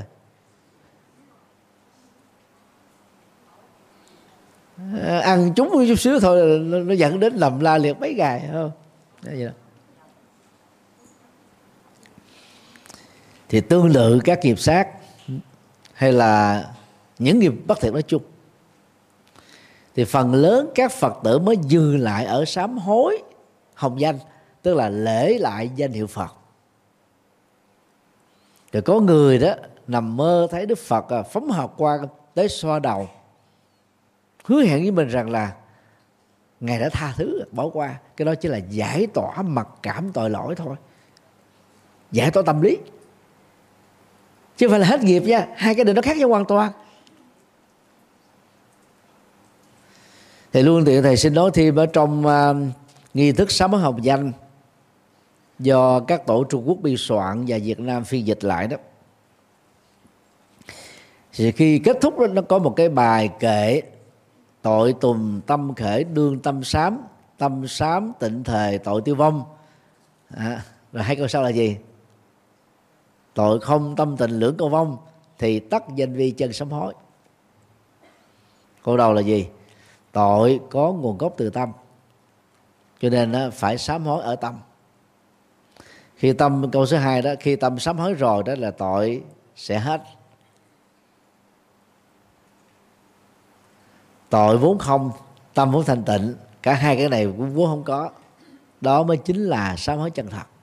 À, ăn trúng chút xíu thôi nó, nó dẫn đến lầm la liệt mấy ngày, không? Vậy đó. Thì tương tự các nghiệp sát hay là những nghiệp bất thiện nói chung, thì phần lớn các Phật tử mới dừng lại ở sám hối hồng danh, tức là lễ lại danh hiệu Phật. Rồi có người đó nằm mơ thấy Đức Phật phóng hào quang tới xoa đầu, hứa hẹn với mình rằng là Ngài đã tha thứ, bỏ qua. Cái đó chỉ là giải tỏa mặc cảm tội lỗi thôi, giải tỏa tâm lý, chứ không phải là hết nghiệp nha. Hai cái điều nó khác nhau hoàn toàn. Thì luôn tiện thầy xin nói thêm ở trong uh, nghi thức sám hối hồng danh do các tổ Trung Quốc biên soạn và Việt Nam phiên dịch lại đó, thì khi kết thúc đó, nó có một cái bài kệ: tội tùng tâm khởi đương tâm sám, tâm sám tịnh thề tội tiêu vong. À, rồi hai câu sau là gì? Tội không tâm tịnh lưỡng câu vong, thì tất danh vi chân sám hối. Câu đầu là gì? Tội có nguồn gốc từ tâm, cho nên phải sám hối ở tâm. Khi tâm, câu số hai đó, khi tâm sám hối rồi đó là tội sẽ hết. Tội vốn không, tâm vốn thanh tịnh, cả hai cái này cũng vốn không có. Đó mới chính là sám hối chân thật.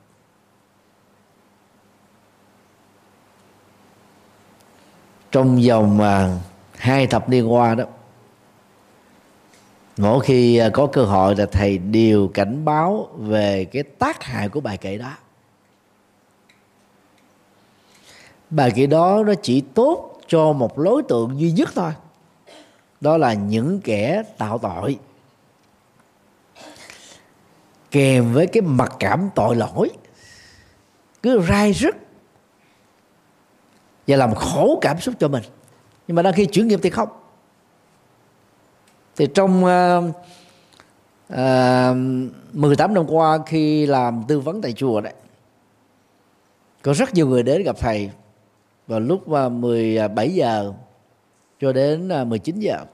Trong vòng à, hai thập niên qua đó, mỗi khi có cơ hội là thầy đều cảnh báo về cái tác hại của bài kệ đó. Bài kệ đó nó chỉ tốt cho một đối tượng duy nhất thôi, đó là những kẻ tạo tội, kèm với cái mặc cảm tội lỗi cứ rai rứt và làm khổ cảm xúc cho mình. Nhưng mà đang khi chuyển nghiệp thì không. Thì trong uh, uh, mười tám năm qua khi làm tư vấn tại chùa đấy, có rất nhiều người đến gặp thầy vào lúc uh, mười bảy giờ cho đến uh, mười chín giờ.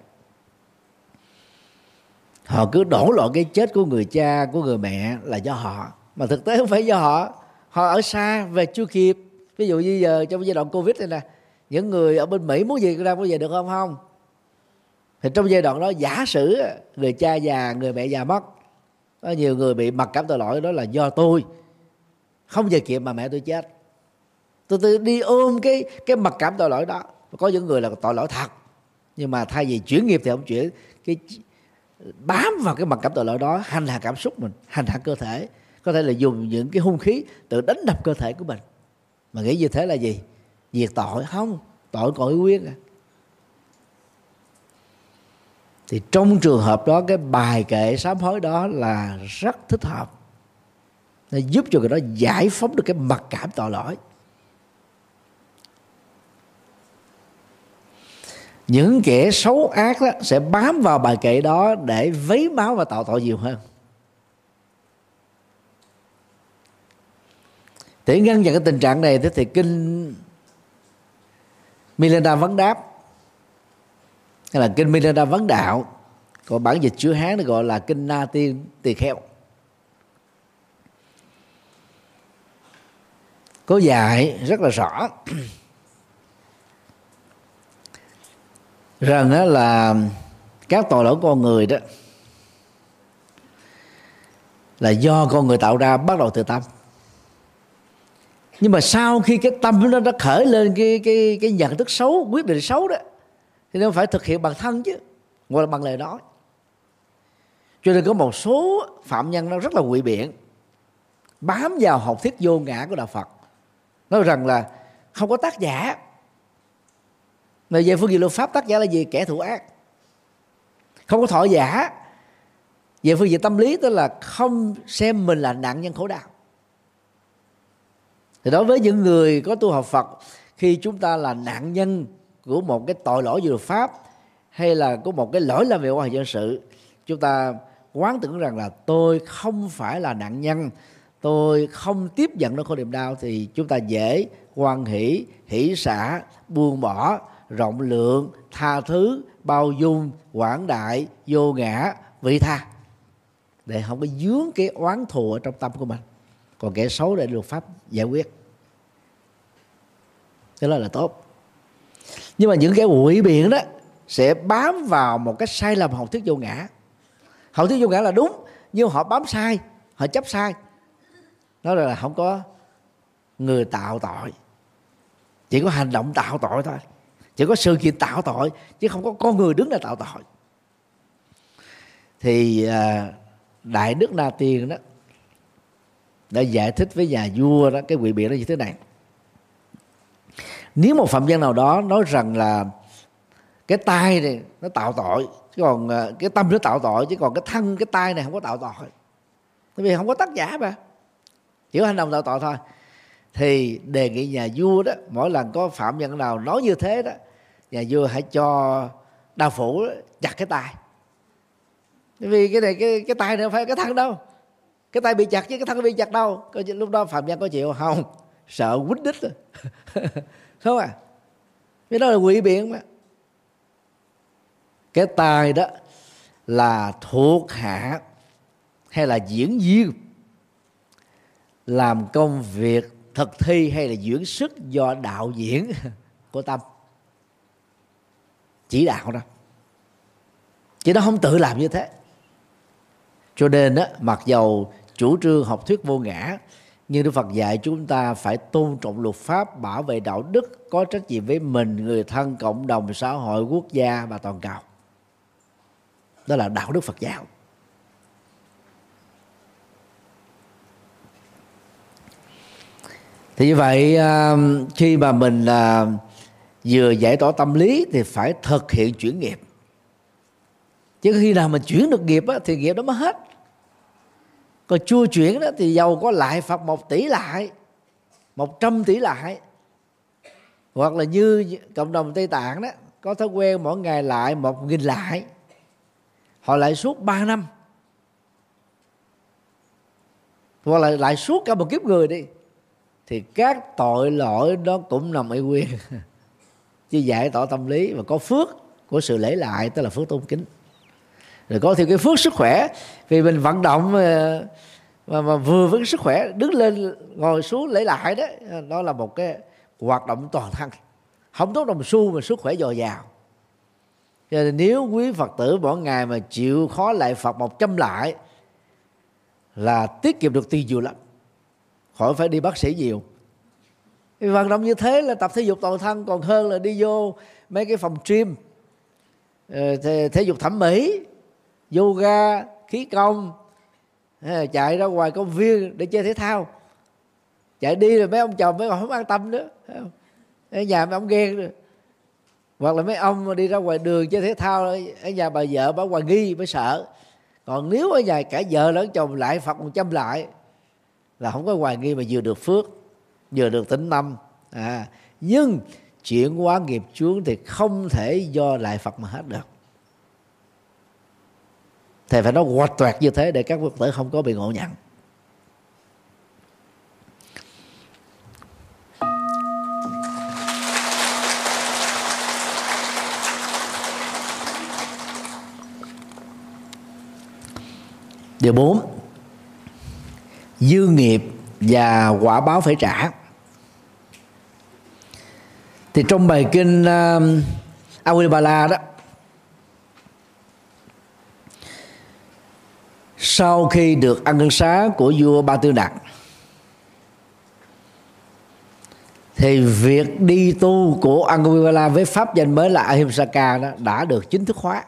Họ cứ đổ lỗi cái chết của người cha, của người mẹ là do họ, mà thực tế không phải do họ. Họ ở xa về chưa kịp. Ví dụ như giờ trong giai đoạn Covid này nè, những người ở bên Mỹ muốn gì ra có về được không? Không. Thì trong giai đoạn đó, giả sử người cha già, người mẹ già mất, có nhiều người bị mặc cảm tội lỗi, đó là do tôi không về kịp mà mẹ tôi chết. Tôi, tôi đi ôm cái cái mặc cảm tội lỗi đó. Có những người là tội lỗi thật, nhưng mà thay vì chuyển nghiệp thì không chuyển, cái bám vào cái mặc cảm tội lỗi đó, hành hạ cảm xúc mình, hành hạ cơ thể. Có thể là dùng những cái hung khí tự đánh đập cơ thể của mình, mà nghĩ như thế là gì? Diệt tội. Không, tội còn ý nguyên à. Thì trong trường hợp đó, cái bài kệ sám hối đó là rất thích hợp, nó giúp cho người đó giải phóng được cái mặc cảm tội lỗi. Những kẻ xấu ác đó sẽ bám vào bài kệ đó để vấy máu và tạo tội nhiều hơn. Để ngăn chặn cái tình trạng này thì kinh Milinda Vấn Đáp, hay là kinh Milinda Vấn Đạo, còn bản dịch chữ Hán nó gọi là kinh Na Tiên Tỳ Kheo, có dạy rất là rõ rằng đó là các tội lỗi của con người đó là do con người tạo ra, bắt đầu từ tâm. Nhưng mà sau khi cái tâm nó đã khởi lên cái cái cái nhận thức xấu, quyết định xấu đó, thì nó phải thực hiện bằng thân chứ, gọi là bằng lời nói. Cho nên có một số phạm nhân nó rất là ngụy biện, bám vào học thuyết vô ngã của đạo Phật, nói rằng là không có tác giả. Mà về phương diện luật pháp, tác giả là gì? Kẻ thù ác. Không có thọ giả. Về phương diện tâm lý, tức là không xem mình là nạn nhân khổ đau. Thì đối với những người có tu học Phật, khi chúng ta là nạn nhân của một cái tội lỗi về luật pháp, hay là có một cái lỗi làm về quan hệ dân sự, chúng ta quán tưởng rằng là tôi không phải là nạn nhân, tôi không tiếp nhận nỗi khổ niềm đau, thì chúng ta dễ hoan hỷ, hỷ xả, buông bỏ, rộng lượng, tha thứ, bao dung, quảng đại, vô ngã, vị tha, để không có dướng cái oán thù ở trong tâm của mình. Còn kẻ xấu để luật pháp giải quyết, thế đó là tốt. Nhưng mà những kẻ ngụy biện đó sẽ bám vào một cái sai lầm học thuyết vô ngã. Học thuyết vô ngã là đúng, nhưng họ bám sai, họ chấp sai. Nói là không có người tạo tội, chỉ có hành động tạo tội thôi, chỉ có sự kiện tạo tội, chứ không có con người đứng ra tạo tội. Thì à, Đại Đức Na Tiên đó đã giải thích với nhà vua đó cái ngụy biện đó như thế này: nếu một phạm nhân nào đó nói rằng là cái tai này nó tạo tội, chứ còn cái tâm nó tạo tội, chứ còn cái thân, cái tai này không có tạo tội, bởi vì không có tác giả mà, chỉ có hành động tạo tội thôi, thì đề nghị nhà vua đó, mỗi lần có phạm nhân nào nói như thế đó, nhà vua hãy cho đao phủ chặt cái tai. Bởi vì cái này cái cái tai này không phải cái thân đâu, cái tay bị chặt chứ cái thân bị chặt đâu. Lúc đó phạm nhân có chịu không? Sợ quýnh đít rồi. Không à? Cái đó là ngụy biện mà. Cái tài đó là thuộc hạ hay là diễn viên làm công việc thực thi hay là diễn xuất do đạo diễn của tâm chỉ đạo đó, chứ nó không tự làm như thế. Cho nên đó, mặc dầu chủ trương học thuyết vô ngã, nhưng Đức Phật dạy chúng ta phải tôn trọng luật pháp, bảo vệ đạo đức, có trách nhiệm với mình, người thân, cộng đồng, xã hội, quốc gia và toàn cầu. Đó là đạo đức Phật giáo. Thì như vậy khi mà mình vừa giải tỏa tâm lý thì phải thực hiện chuyển nghiệp. Chứ khi nào mình chuyển được nghiệp á, thì nghiệp đó mới hết. Còn chưa chuyển đó thì giàu có lại Phật một tỷ lại, một trăm tỷ lại, hoặc là như cộng đồng Tây Tạng đó có thói quen mỗi ngày lại một nghìn lại, họ lại suốt ba năm, hoặc là lại suốt cả một kiếp người đi, thì các tội lỗi đó cũng nằm ở nguyên. Chứ giải tỏa tâm lý và có phước của sự lễ lại, tức là phước tôn kính. Rồi có thêm cái phước sức khỏe, vì mình vận động mà, mà, mà vừa với sức khỏe, đứng lên ngồi xuống lễ lại đó, đó là một cái hoạt động toàn thân, không tốt đồng xu mà sức khỏe dồi dào. Cho nên nếu quý Phật tử mỗi ngày mà chịu khó lại Phật một trăm lại là tiết kiệm được tiền nhiều lắm, khỏi phải đi bác sĩ nhiều. Vì vận động như thế là tập thể dục toàn thân còn hơn là đi vô mấy cái phòng gym, thể, thể dục thẩm mỹ, yoga, khí công, chạy ra ngoài công viên để chơi thể thao. Chạy đi rồi mấy ông chồng mấy ông không an tâm nữa, ở nhà mấy ông ghen nữa. Hoặc là mấy ông đi ra ngoài đường chơi thể thao, ở nhà bà vợ bà hoài nghi, bà sợ. Còn nếu ở nhà cả vợ lẫn chồng lại Phật một trăm lại là không có hoài nghi, mà vừa được phước, vừa được tĩnh tâm. À, nhưng chuyển hóa nghiệp chướng thì không thể do lại Phật mà hết được. Thầy phải nói quạch toẹt như thế để các Phật tử không có bị ngộ nhận. Điều bốn, dư nghiệp và quả báo phải trả. Thì trong bài kinh uh, Aguilera đó, sau khi được ăn ân xá của vua Ba Tư Nặc, thì việc đi tu của Aguilera với pháp danh mới là Ahimsaka đó đã được chính thức hóa.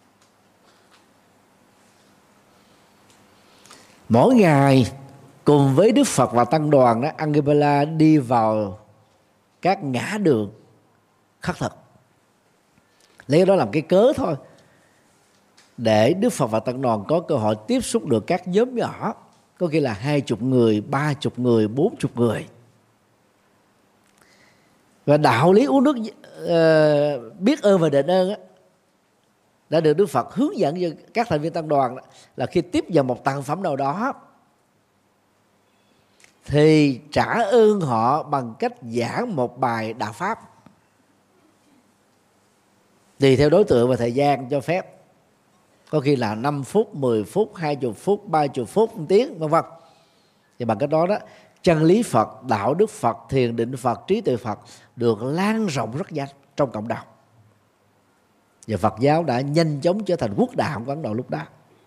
Mỗi ngày cùng với Đức Phật và tăng đoàn đó, Aguilera đi vào các ngã đường khất thực, lấy đó làm cái cớ thôi để Đức Phật và tăng đoàn có cơ hội tiếp xúc được các nhóm nhỏ, có khi là hai chục người, ba chục người, bốn chục người. Và đạo lý uống nước uh, biết ơn và đền ơn á, đã được Đức Phật hướng dẫn cho các thành viên tăng đoàn đó, là khi tiếp vào một tặng phẩm nào đó thì trả ơn họ bằng cách giảng một bài đạo pháp, tùy theo đối tượng và thời gian cho phép. Có khi là năm phút, mười phút, hai mươi phút, ba mươi phút, một tiếng, vân vân. Thì bằng cách đó đó, chân lý Phật, đạo đức Phật, thiền định Phật, trí tuệ Phật được lan rộng rất nhanh trong cộng đồng. Và Phật giáo đã nhanh chóng trở thành quốc đạo của Ấn Độ lúc đó.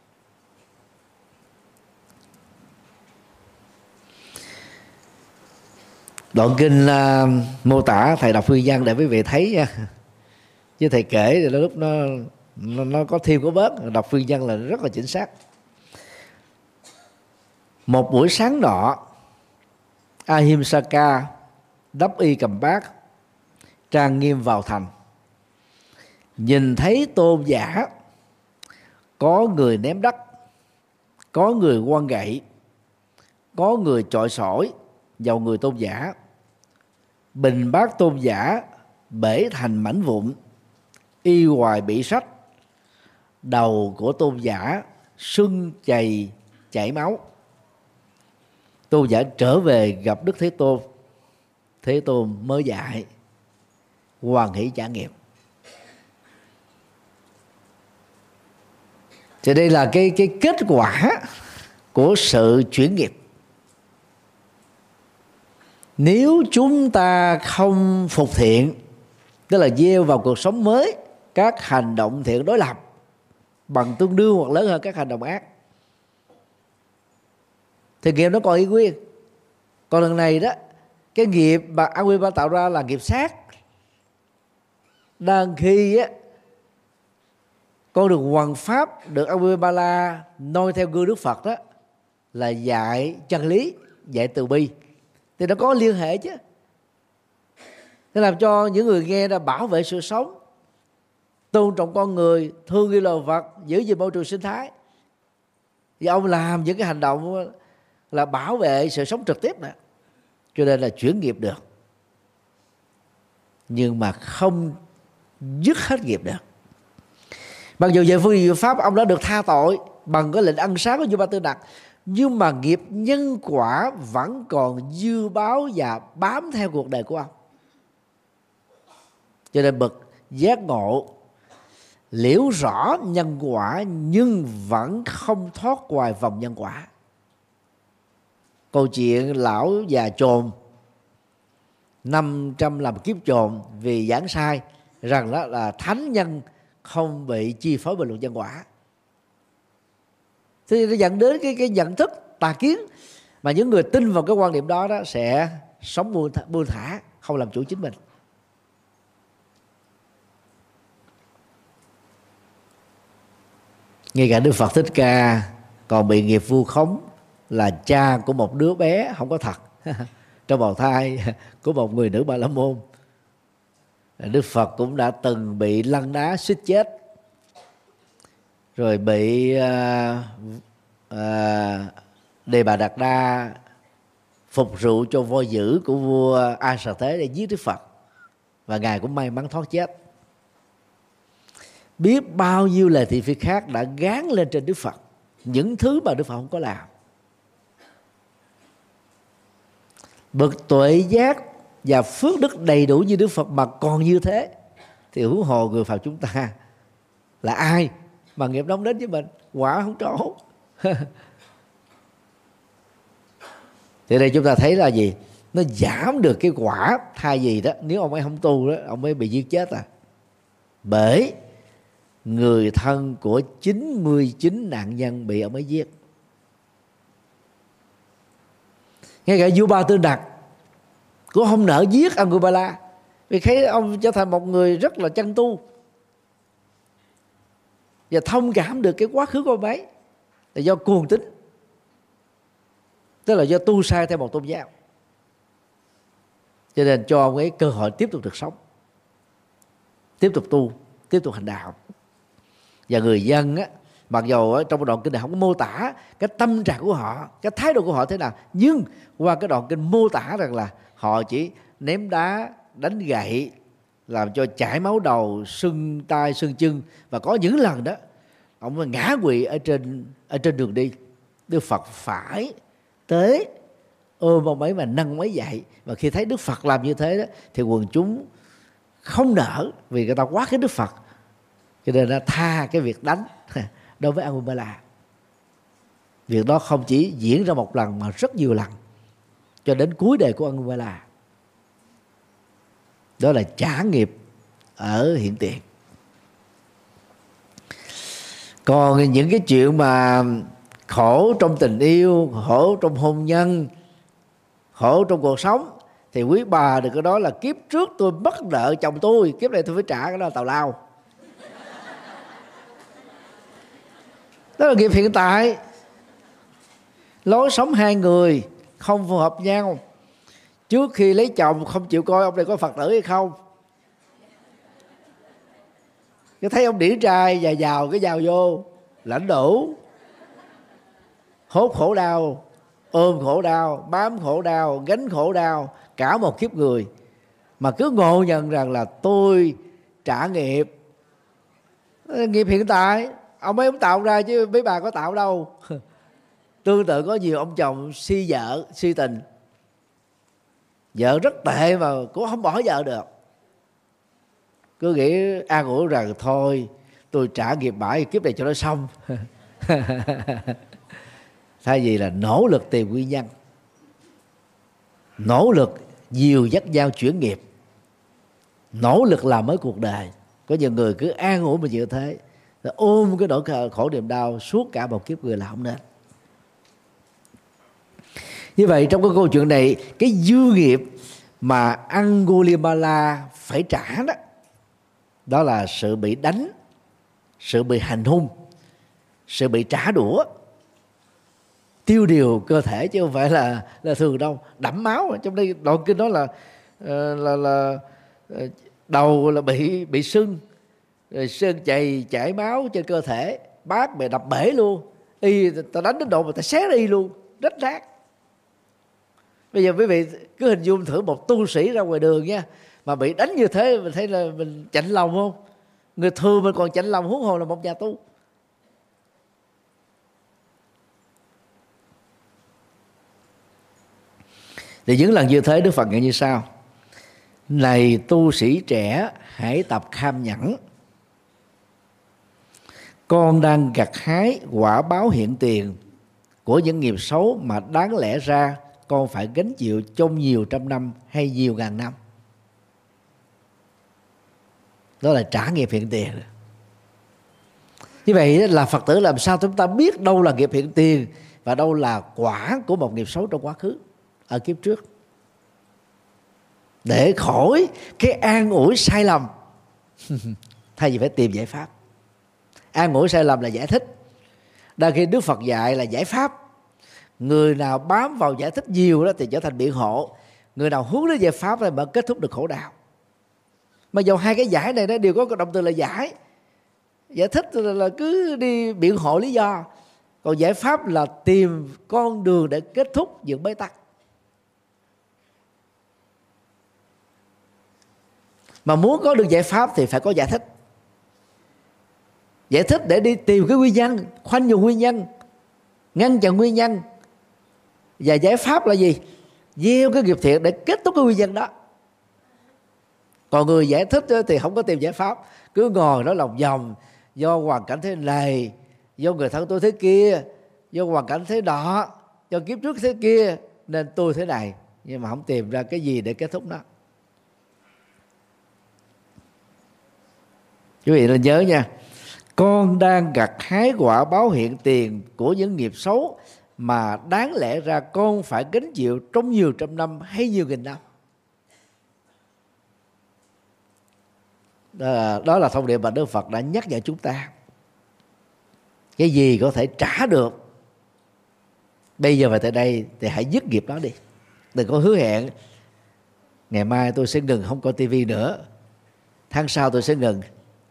Đoạn kinh uh, mô tả thầy đọc nguyên văn để quý vị thấy nha. Chứ thầy kể thì lúc nó, nó nó có thêm có bớt, đọc nguyên văn là rất là chính xác. Một buổi sáng nọ, Ahimsaka đắp y cầm bát trang nghiêm vào thành, nhìn thấy tôn giả, có người ném đất, có người quăng gậy, có người chọi sỏi vào người tôn giả, bình bát tôn giả bể thành mảnh vụn, y hoài bị sách, đầu của tôn giả sưng chày chảy máu. Tôn giả trở về gặp Đức Thế Tôn. Thế Tôn mới dạy: hoan hỷ trả nghiệp. Thì đây là cái cái kết quả của sự chuyển nghiệp. Nếu chúng ta không phục thiện, tức là gieo vào cuộc sống mới các hành động thiện đối lập bằng tương đương hoặc lớn hơn các hành động ác, thì nghiệp nó còn y nguyên. Còn lần này đó, cái nghiệp mà Amripa tạo ra là nghiệp sát. Đang khi á, con đường hoằng pháp được Amripala noi theo gương Đức Phật đó là dạy chân lý, dạy từ bi, thì nó có liên hệ chứ. Nó làm cho những người nghe đã bảo vệ sự sống, tôn trọng con người, thương yêu loài vật, giữ gìn môi trường sinh thái. Thì ông làm những cái hành động là bảo vệ sự sống trực tiếp nè, cho nên là chuyển nghiệp được, nhưng mà không dứt hết nghiệp được. Mặc dù về phương diện pháp ông đã được tha tội bằng cái lệnh ân xá của vua Ba Tư Đặc, nhưng mà nghiệp nhân quả vẫn còn dư báo và bám theo cuộc đời của ông. Cho nên bậc giác ngộ liễu rõ nhân quả nhưng vẫn không thoát ngoài vòng nhân quả. Câu chuyện lão già chồn năm trăm làm kiếp chồn vì giảng sai rằng đó là thánh nhân không bị chi phối bởi luật nhân quả, thì nó dẫn đến cái, cái nhận thức tà kiến mà những người tin vào cái quan điểm đó đó sẽ sống buông thả, buông thả, không làm chủ chính mình. Ngay cả Đức Phật Thích Ca còn bị nghiệp vu khống là cha của một đứa bé không có thật trong bào thai của một người nữ Ba La Môn. Đức Phật cũng đã từng bị lăn đá suýt chết, rồi bị uh, uh, Đề Bà Đạt Đa phục rượu cho voi dữ của vua A Sở Thế để giết Đức Phật, và ngài cũng may mắn thoát chết. Biết bao nhiêu lời thị phi khác đã gán lên trên Đức Phật những thứ mà Đức Phật không có làm. Bậc tuệ giác và phước đức đầy đủ như Đức Phật mà còn như thế, thì huống hồ người phàm chúng ta là ai mà nghiệp đóng đến với mình, quả không trổ. Thì đây chúng ta thấy là gì? Nó giảm được cái quả. Thay vì đó, nếu ông ấy không tu đó, ông ấy bị giết chết à. Bởi người thân của chín mươi chín nạn nhân bị ông ấy giết. Ngay cả vua Ba Tư Đặc cũng không nỡ giết Anguilla, vì thấy ông trở thành một người rất là chân tu và thông cảm được cái quá khứ của ông ấy là do cuồng tín, tức là do tu sai theo một tôn giáo, cho nên cho ông ấy cơ hội tiếp tục được sống, tiếp tục tu, tiếp tục hành đạo. Và người dân á, mặc dù ở trong đoạn kinh này không có mô tả cái tâm trạng của họ, cái thái độ của họ thế nào, nhưng qua cái đoạn kinh mô tả rằng là họ chỉ ném đá, đánh gậy, làm cho chảy máu đầu, sưng tay, sưng chân, và có những lần đó ông ngã quỵ ở trên ở trên đường đi. Đức Phật phải tới ôm ông ấy mà nâng ông ấy dậy. Và khi thấy Đức Phật làm như thế đó, thì quần chúng không nỡ, vì người ta quá khích Đức Phật, cho nên đã tha cái việc đánh đối với Anguilla. Việc đó không chỉ diễn ra một lần mà rất nhiều lần, cho đến cuối đời của Anguilla. Đó là trả nghiệp ở hiện tiền. Còn những cái chuyện mà khổ trong tình yêu, khổ trong hôn nhân, khổ trong cuộc sống, thì quý bà được cái đó là kiếp trước tôi mất nợ chồng tôi, kiếp này tôi phải trả, cái đó là tào lao. Đó là nghiệp hiện tại. Lối sống hai người không phù hợp nhau, trước khi lấy chồng không chịu coi ông này có Phật tử hay không, cái thấy ông điển trai và giàu cái giàu vô lãnh đủ, hốt khổ đau, ôm khổ đau, bám khổ đau, gánh khổ đau cả một kiếp người, mà cứ ngộ nhận rằng là tôi trả nghiệp. Nghiệp hiện tại ông ấy không tạo ra chứ mấy bà có tạo đâu. Tương tự có nhiều ông chồng si vợ, si tình, vợ rất tệ mà cũng không bỏ vợ được, cứ nghĩ an ủi rằng thôi tôi trả nghiệp mãi kiếp này cho nó xong. Thay vì là nỗ lực tìm nguyên nhân, nỗ lực dìu dắt nhau chuyển nghiệp, nỗ lực làm mới cuộc đời. Có nhiều người cứ an ủi mà chịu thế, ôm cái nỗi khổ niềm đau suốt cả một kiếp người là không nên. Như vậy trong cái câu chuyện này, cái dư nghiệp mà Angulimala phải trả đó, đó là sự bị đánh, sự bị hành hung, sự bị trả đũa, tiêu điều cơ thể, chứ không phải là là thường đâu. Đẫm máu trong đây đoạn kinh đó là là là, là đầu là bị bị sưng, rồi sơn chày chảy máu trên cơ thể, bát bị đập bể luôn, y ta đánh đến độ mà ta xé y luôn, rách rác. Bây giờ quý vị cứ hình dung thử một tu sĩ ra ngoài đường nha, mà bị đánh như thế, mình thấy là mình chạnh lòng không? Người thường mình còn chạnh lòng, huống hồ là một nhà tu. Thì những lần như thế, Đức Phật nghĩ như sau: này tu sĩ trẻ, hãy tập kham nhẫn. Con đang gặt hái quả báo hiện tiền của những nghiệp xấu mà đáng lẽ ra con phải gánh chịu trong nhiều trăm năm hay nhiều ngàn năm. Đó là trả nghiệp hiện tiền. Như vậy là Phật tử làm sao chúng ta biết đâu là nghiệp hiện tiền và đâu là quả của một nghiệp xấu trong quá khứ, ở kiếp trước, để khỏi cái an ủi sai lầm. Thay vì phải tìm giải pháp. An ủi sai lầm là giải thích, đôi khi Đức Phật dạy là giải pháp. Người nào bám vào giải thích nhiều đó thì trở thành biện hộ, người nào hướng đến giải pháp thì mới kết thúc được khổ đau. Mà dầu hai cái giải này nó đều có động từ là giải. Giải thích là, là cứ đi biện hộ lý do, còn giải pháp là tìm con đường để kết thúc những bế tắc. Mà muốn có được giải pháp thì phải có giải thích. Giải thích để đi tìm cái nguyên nhân, khoanh vùng nguyên nhân, ngăn chặn nguyên nhân. Và giải pháp là gì? Gieo cái nghiệp thiện để kết thúc cái nguyên nhân đó. Còn người giải thích thì không có tìm giải pháp, cứ ngồi nói lòng vòng, do hoàn cảnh thế này, do người thân tôi thế kia, do hoàn cảnh thế nọ, do kiếp trước thế kia nên tôi thế này, nhưng mà không tìm ra cái gì để kết thúc nó. Quý vị nên nhớ nha, con đang gặt hái quả báo hiện tiền của những nghiệp xấu mà đáng lẽ ra con phải gánh chịu trong nhiều trăm năm hay nhiều nghìn năm. Đó là, đó là thông điệp mà Đức Phật đã nhắc nhở chúng ta. Cái gì có thể trả được bây giờ và tại đây thì hãy dứt nghiệp đó đi. Đừng có hứa hẹn ngày mai tôi sẽ ngừng không coi tivi nữa, tháng sau tôi sẽ ngừng,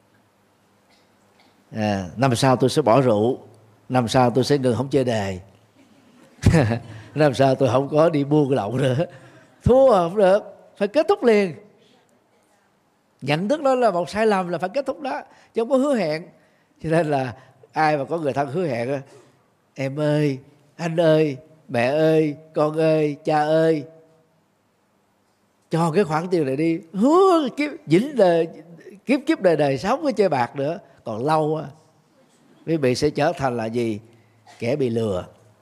à, năm sau tôi sẽ bỏ rượu, năm sau tôi sẽ ngừng không chơi đề, năm sau tôi không có đi buôn lậu nữa. Thua không được, phải kết thúc liền. Nhận thức đó là một sai lầm, là phải kết thúc đó, chứ không có hứa hẹn. Cho nên là ai mà có người thân hứa hẹn: em ơi, anh ơi, mẹ ơi, con ơi, cha ơi, cho cái khoản tiền này đi, hứa kiếp vĩnh đời, kiếp kiếp đời đời sống với chơi bạc nữa, còn lâu á, quý vị sẽ trở thành là gì? Kẻ bị lừa.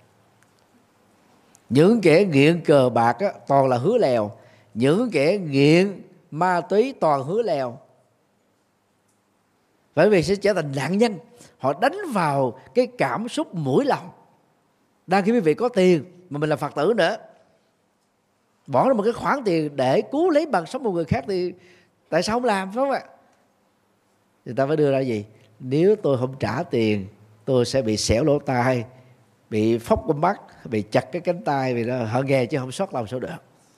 Những kẻ nghiện cờ bạc á, toàn là hứa lèo. Những kẻ nghiện ma túy toàn hứa lèo. Bởi vì sẽ trở thành nạn nhân. Họ đánh vào cái cảm xúc mũi lòng. Đang khi quý vị có tiền mà mình là Phật tử nữa, bỏ ra một cái khoản tiền để cứu lấy bằng sống một người khác thì tại sao không làm, phải không ạ? Thì ta phải đưa ra gì? Nếu tôi không trả tiền, tôi sẽ bị xẻo lỗ tai, bị phốc con mắt, bị chặt cái cánh tay, vì đó họ nghe chứ không sót lòng sao được.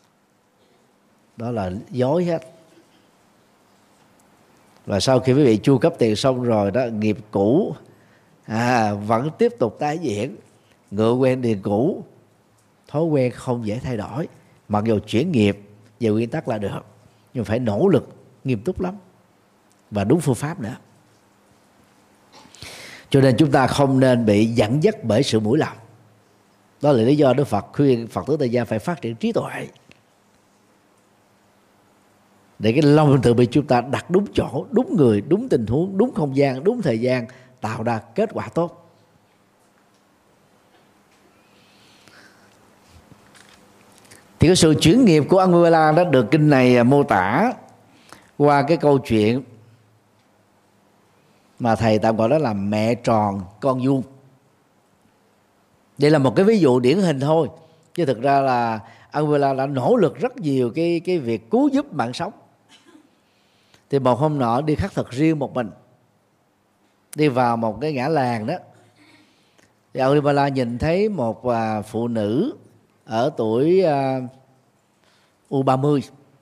Đó là dối hết. Và sau khi quý vị chu cấp tiền xong rồi đó, nghiệp cũ à, vẫn tiếp tục tái diễn. Ngựa quen điền cũ, thói quen không dễ thay đổi. Mặc dù chuyển nghiệp về nguyên tắc là được, nhưng phải nỗ lực nghiêm túc lắm và đúng phương pháp nữa. Cho nên chúng ta không nên bị dẫn dắt bởi sự mũi lòng. Đó là lý do Đức Phật khuyên Phật tử tại gia phải phát triển trí tuệ. để cái lòng từ bi chúng ta đặt đúng chỗ, đúng người, đúng tình huống, đúng không gian, đúng thời gian, tạo ra kết quả tốt. Thì cái sự chuyển nghiệp của Anguilla đã được kinh này mô tả qua cái câu chuyện mà thầy tạm gọi đó là mẹ tròn con vuông. Đây là một cái ví dụ điển hình thôi, chứ thực ra là Anguilla đã nỗ lực rất nhiều cái cái việc cứu giúp mạng sống. Thì một hôm nọ đi khất thực riêng một mình, đi vào một cái ngã làng đó, thì Anguilla nhìn thấy một uh, phụ nữ ở tuổi uh, u ba mươi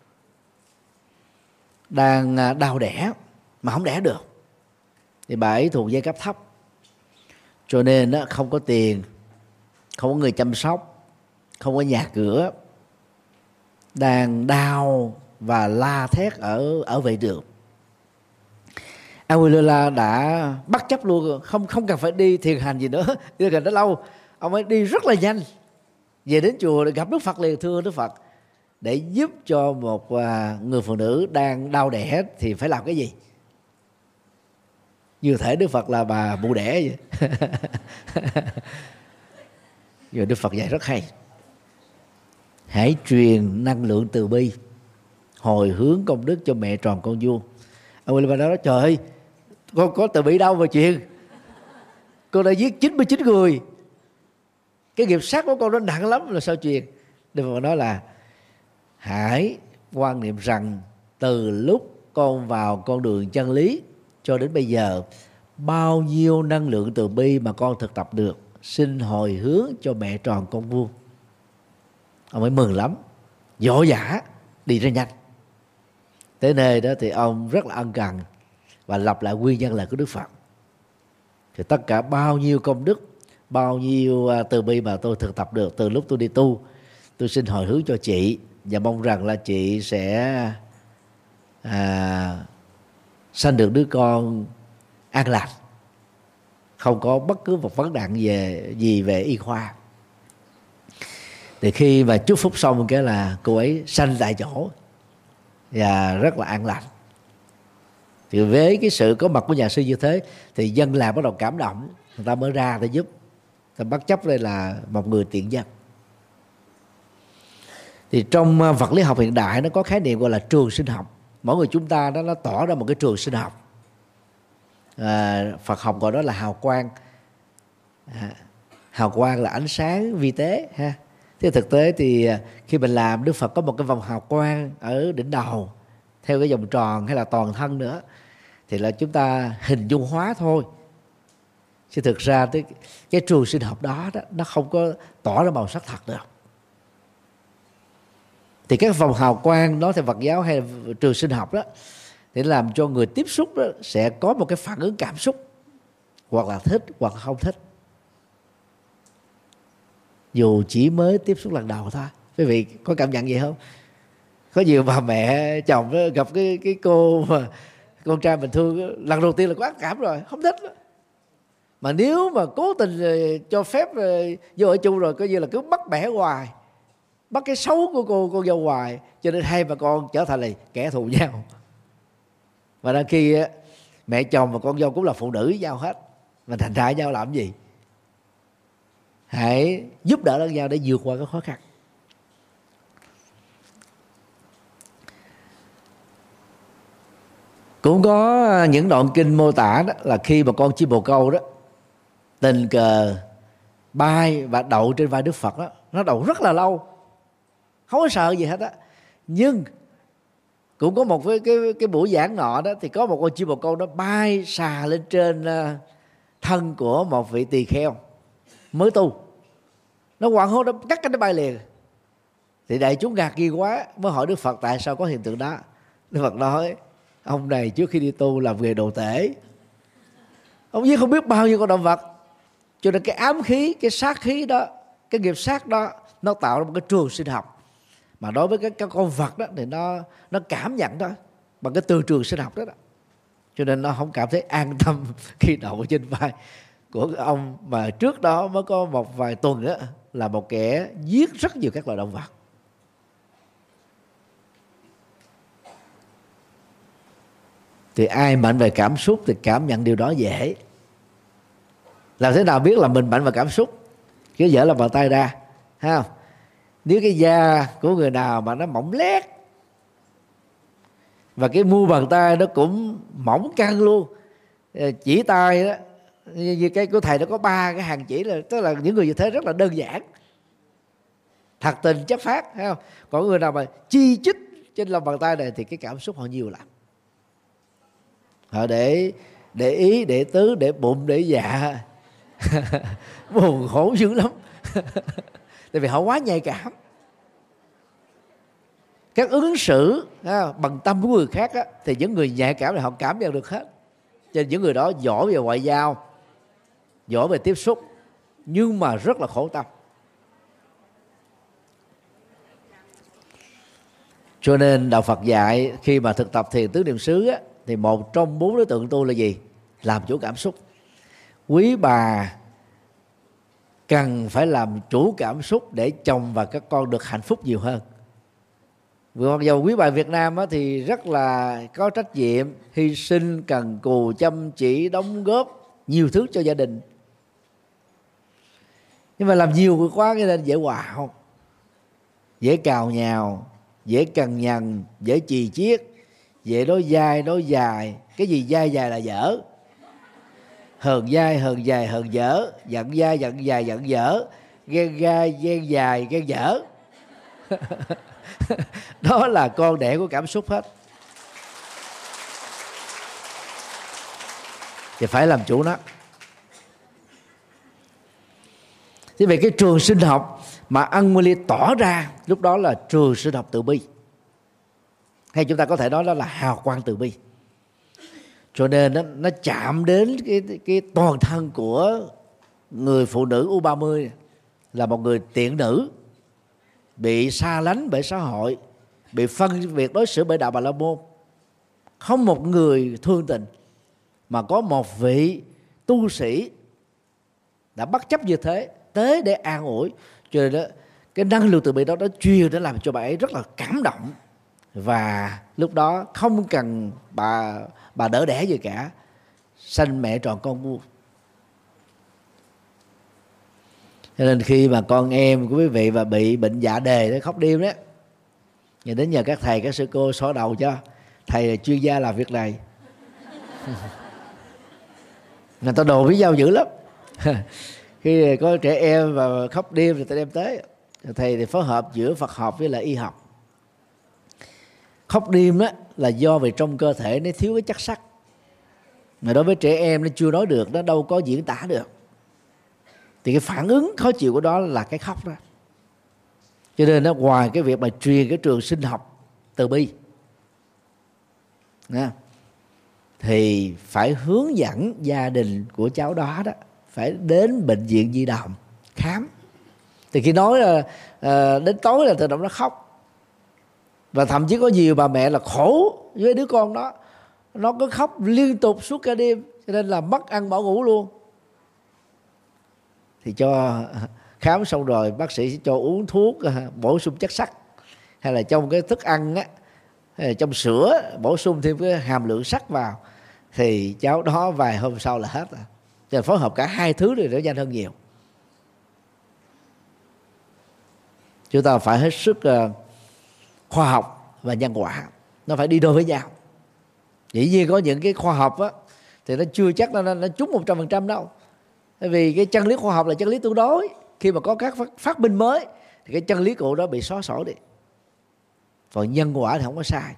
đang uh, đau đẻ mà không đẻ được. Thì bà ấy thuộc giai cấp thấp, cho nên uh, không có tiền, không có người chăm sóc, không có nhà cửa, đang đau và la thét ở ở vệ đường. Anguilla đã bắt chấp luôn, không không cần phải đi thiền hành gì nữa, đi gần đó lâu, ông ấy đi rất là nhanh về đến chùa để gặp Đức Phật liền. Thưa Đức Phật, để giúp cho một người phụ nữ đang đau đẻ thì phải làm cái gì? Như thể Đức Phật là bà mụ đẻ vậy. Rồi Đức Phật dạy rất hay: hãy truyền năng lượng từ bi, hồi hướng công đức cho mẹ tròn con vuông. Ông William nói: trời ơi, con có từ bi đâu mà truyền, con đã giết chín mươi chín người, cái nghiệp sát của con nó nặng lắm, là sao truyền? Đức Phật nói là hãy quan niệm rằng từ lúc con vào con đường chân lý cho đến bây giờ, bao nhiêu năng lượng từ bi mà con thực tập được, xin hồi hướng cho mẹ tròn con vuông. Ông ấy mừng lắm, vỗ vã đi ra nhanh. Tới nơi đó thì ông rất là ân cần và lặp lại nguyên nhân lời của Đức Phật. Thì tất cả bao nhiêu công đức, bao nhiêu từ bi mà tôi thực tập được từ lúc tôi đi tu, tôi xin hồi hướng cho chị, và mong rằng là chị sẽ à, sanh được đứa con an lành, không có bất cứ một vấn nạn về gì về y khoa. Thì khi mà chúc phúc xong cái là cô ấy sanh tại chỗ và rất là an lành. Thì với cái sự có mặt của nhà sư như thế thì dân làng bắt đầu cảm động, người ta mới ra để giúp. Ta bất chấp đây là một người tiện dân. Thì trong vật lý học hiện đại nó có khái niệm gọi là trường sinh học. Mỗi người chúng ta đó nó tỏ ra một cái trường sinh học. À, Phật học gọi đó là hào quang. À, hào quang là ánh sáng vi tế ha. Thế thực tế thì khi mình làm, Đức Phật có một cái vòng hào quang ở đỉnh đầu theo cái vòng tròn hay là toàn thân nữa, thì là chúng ta hình dung hóa thôi. Chứ thực ra cái, cái trường sinh học đó, đó nó không có tỏ ra màu sắc thật được. Thì các vòng hào quang đó theo Phật giáo hay là trường sinh học đó, để làm cho người tiếp xúc đó sẽ có một cái phản ứng cảm xúc, hoặc là thích hoặc là không thích, dù chỉ mới tiếp xúc lần đầu thôi. Quý vị có cảm nhận vậy không? Có nhiều bà mẹ chồng đó, gặp cái cái cô mà con trai mình thương, lần đầu tiên là có ác cảm rồi, không thích đó. Mà nếu mà cố tình cho phép vô ở chung rồi, coi như là cứ bắt bẻ hoài, bắt cái xấu của cô con dâu hoài, cho nên hai bà con trở thành là kẻ thù nhau. Và đôi khi mẹ chồng và con dâu cũng là phụ nữ với nhau hết, mà thành ra nhau làm gì? Hãy giúp đỡ lẫn nhau để vượt qua cái khó khăn. Cũng có những đoạn kinh mô tả đó là khi mà con chim bồ câu đó tình cờ bay và đậu trên vai Đức Phật đó, nó đậu rất là lâu, không có sợ gì hết á. Nhưng cũng có một cái, cái, cái buổi giảng nọ đó, thì có một con chim bồ câu nó bay xà lên trên thân của một vị tỳ kheo mới tu. Nó hoảng hốt, nó cắt cái nó bay liền. Thì đại chúng ngạc nhiên quá, mới hỏi Đức Phật tại sao có hiện tượng đó. Đức Phật nói ông này trước khi đi tu làm nghề đồ tể, ông giết không biết bao nhiêu con động vật, cho nên cái ám khí, cái sát khí đó, cái nghiệp sát đó, nó tạo ra một cái trường sinh học. Mà đối với các, các con vật đó thì nó nó cảm nhận đó bằng cái từ trường sinh học đó, đó. Cho nên nó không cảm thấy an tâm khi đậu trên vai của ông mà trước đó mới có một vài tuần đó là một kẻ giết rất nhiều các loài động vật. Thì ai mạnh về cảm xúc thì cảm nhận điều đó dễ. Làm thế nào biết là mình mạnh về cảm xúc? Cứ dở lòng bàn tay ra, thấy không? Nếu cái da của người nào mà nó mỏng lét, và cái mu bàn tay nó cũng mỏng căng luôn, chỉ tay đó như cái của thầy nó có ba cái hàng chỉ, là tức là những người như thế rất là đơn giản, thật tình chất phát, thấy không? Còn người nào mà chi chít trên lòng bàn tay này thì cái cảm xúc họ nhiều lắm. Họ để để ý, để tứ, để bụng, để dạ buồn khổ dữ lắm. Tại vì họ quá nhạy cảm. Các ứng xử à, bằng tâm của người khác á, thì những người nhạy cảm này họ cảm nhận được hết. Cho nên những người đó giỏi về ngoại giao, giỏi về tiếp xúc, nhưng mà rất là khổ tâm. Cho nên Đạo Phật dạy khi mà thực tập thiền tứ niệm xứ á, thì một trong bốn đối tượng tu là gì? Làm chủ cảm xúc. Quý bà cần phải làm chủ cảm xúc để chồng và các con được hạnh phúc nhiều hơn. Vì mặc dù quý bà Việt Nam á, thì rất là có trách nhiệm, hy sinh, cần cù, chăm chỉ, đóng góp nhiều thứ cho gia đình. Nhưng mà làm nhiều quá cho nên dễ quạo, dễ cào nhào, dễ cằn nhằn, dễ chì chiết, dễ nói dai, nói dài. Cái gì dai dài là dở. Hờn dai, hờn dài, hờn dở. Giận dai, giận dài, giận dở. Ghen gai, ghen dài, ghen dở. Đó là con đẻ của cảm xúc hết. Thì phải làm chủ nó. Thế về cái trường sinh học mà Anmoli tỏ ra lúc đó là trường sinh học từ bi, hay chúng ta có thể nói đó là hào quang từ bi. Cho nên nó, nó chạm đến cái, cái toàn thân của người phụ nữ u ba mươi, là một người tiện nữ, bị xa lánh bởi xã hội, bị phân biệt đối xử bởi Đạo Bà La Môn. Không một người thương tình, mà có một vị tu sĩ đã bất chấp như thế tới để an ủi. Cho nên đó, cái năng lượng từ bi đó nó truyền để làm cho bà ấy rất là cảm động. Và lúc đó không cần bà bà đỡ đẻ gì cả, sanh mẹ tròn con vuông. Cho nên khi mà con em của quý vị mà bị bệnh dạ đề nó khóc đêm đó, thì đến nhờ các thầy các sư cô xỏ đầu cho. Thầy là chuyên gia làm việc này. Người ta đồ với nhau dữ lắm. Khi có trẻ em và khóc đêm thì ta đem tới. Thầy thì phối hợp giữa Phật học với lại y học. Khóc đêm đó là do về trong cơ thể nó thiếu cái chất sắt, mà đối với trẻ em nó chưa nói được, nó đâu có diễn tả được. Thì cái phản ứng khó chịu của đó là cái khóc đó. Cho nên nó ngoài cái việc mà truyền cái trường sinh học từ bi nha, thì phải hướng dẫn gia đình của cháu đó đó phải đến bệnh viện Nhi Đồng khám. Thì khi nói là à, đến tối là tự động nó khóc. Và thậm chí có nhiều bà mẹ là khổ với đứa con đó, nó cứ khóc liên tục suốt cả đêm, cho nên là mất ăn bỏ ngủ luôn. Thì cho khám xong rồi bác sĩ sẽ cho uống thuốc bổ sung chất sắt, hay là trong cái thức ăn á, hay là trong sữa bổ sung thêm cái hàm lượng sắt vào, thì cháu đó vài hôm sau là hết rồi. Cho nên phối hợp cả hai thứ thì nó nhanh hơn nhiều. Chúng ta phải hết sức uh, khoa học và nhân quả, nó phải đi đôi với nhau. Dĩ nhiên có những cái khoa học á thì nó chưa chắc nó, nó trúng một trăm phần trăm đâu. Bởi vì cái chân lý khoa học là chân lý tương đối. Khi mà có các phát, phát minh mới thì cái chân lý cũ đó bị xóa sổ đi. Còn nhân quả thì không có sai.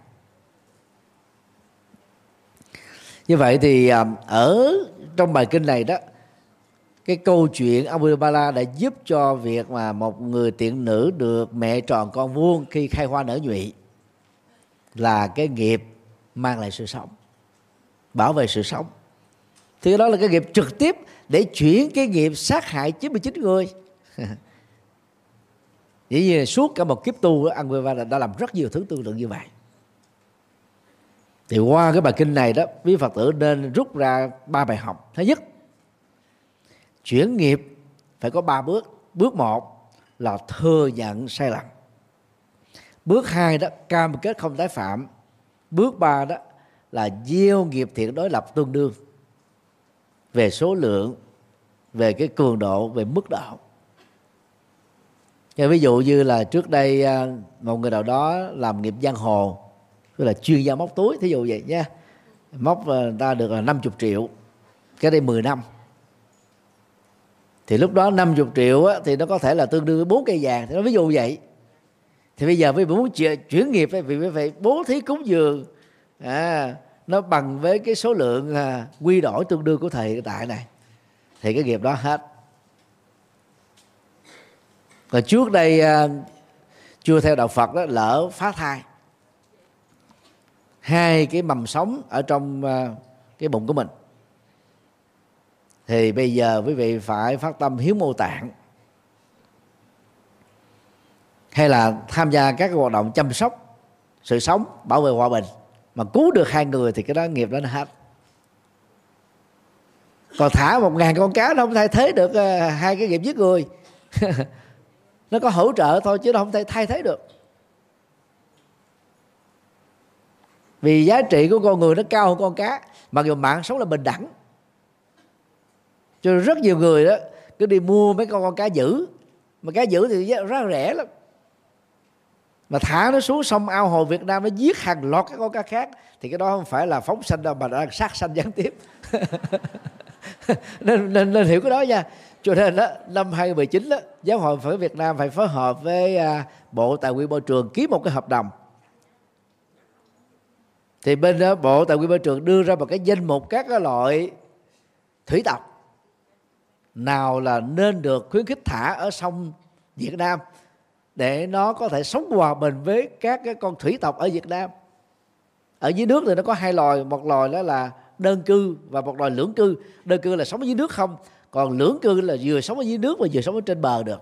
Như vậy thì ở trong bài kinh này đó, cái câu chuyện Amulabala đã giúp cho việc mà một người tiện nữ được mẹ tròn con vuông khi khai hoa nở nhụy là cái nghiệp mang lại sự sống, bảo vệ sự sống. Thì đó là cái nghiệp trực tiếp để chuyển cái nghiệp sát hại chín mươi chín người. Dĩ nhiên suốt cả một kiếp tu, Amulabala đã làm rất nhiều thứ tương tự như vậy. Thì qua cái bài kinh này đó, quý Phật tử nên rút ra ba bài học. Thứ nhất, chuyển nghiệp phải có ba bước. Bước một là thừa nhận sai lầm. Bước hai đó cam kết không tái phạm. Bước ba đó là gieo nghiệp thiện đối lập tương đương về số lượng, về cái cường độ, về mức độ. Ví dụ như là trước đây một người nào đó làm nghiệp giang hồ, tức là chuyên gia móc túi, thí dụ vậy nha, móc người ta được là năm mươi triệu, cái đây mười năm, thì lúc đó năm mươi triệu á, thì nó có thể là tương đương với bốn cây vàng, thì nó ví dụ vậy. Thì bây giờ với muốn chuyển nghiệp vì phải bố thí cúng dường, à, nó bằng với cái số lượng à, quy đổi tương đương của thời hiện tại này, thì cái nghiệp đó hết. Còn trước đây à, chưa theo đạo Phật đó, lỡ phá thai hai cái mầm sống ở trong à, cái bụng của mình, thì bây giờ quý vị phải phát tâm hiến mô tạng, hay là tham gia các hoạt động chăm sóc sự sống, bảo vệ hòa bình mà cứu được hai người, thì cái đó nghiệp đó nó hết. Còn thả một ngàn con cá nó không thay thế được uh, hai cái nghiệp giết người. Nó có hỗ trợ thôi chứ nó không thể thay thế được. Vì giá trị của con người nó cao hơn con cá, mặc dù mạng sống là bình đẳng. Cho nên rất nhiều người đó cứ đi mua mấy con con cá dữ, mà cá dữ thì rất rẻ lắm, mà thả nó xuống sông ao hồ Việt Nam nó giết hàng loạt các con cá khác, thì cái đó không phải là phóng sanh đâu, mà đang sát sanh gián tiếp. nên, nên, nên hiểu cái đó nha. Cho nên đó, năm hai không một chín đó, Giáo hội Phật Việt Nam phải phối hợp với à, Bộ Tài nguyên Môi trường ký một cái hợp đồng. Thì bên đó, Bộ Tài nguyên Môi trường đưa ra một cái danh mục các cái loại thủy tộc nào là nên được khuyến khích thả ở sông Việt Nam, để nó có thể sống hòa bình với các cái con thủy tộc ở Việt Nam. Ở dưới nước thì nó có hai loài, một loài đó là đơn cư và một loài lưỡng cư. Đơn cư là sống ở dưới nước không, còn lưỡng cư là vừa sống ở dưới nước và vừa sống ở trên bờ được.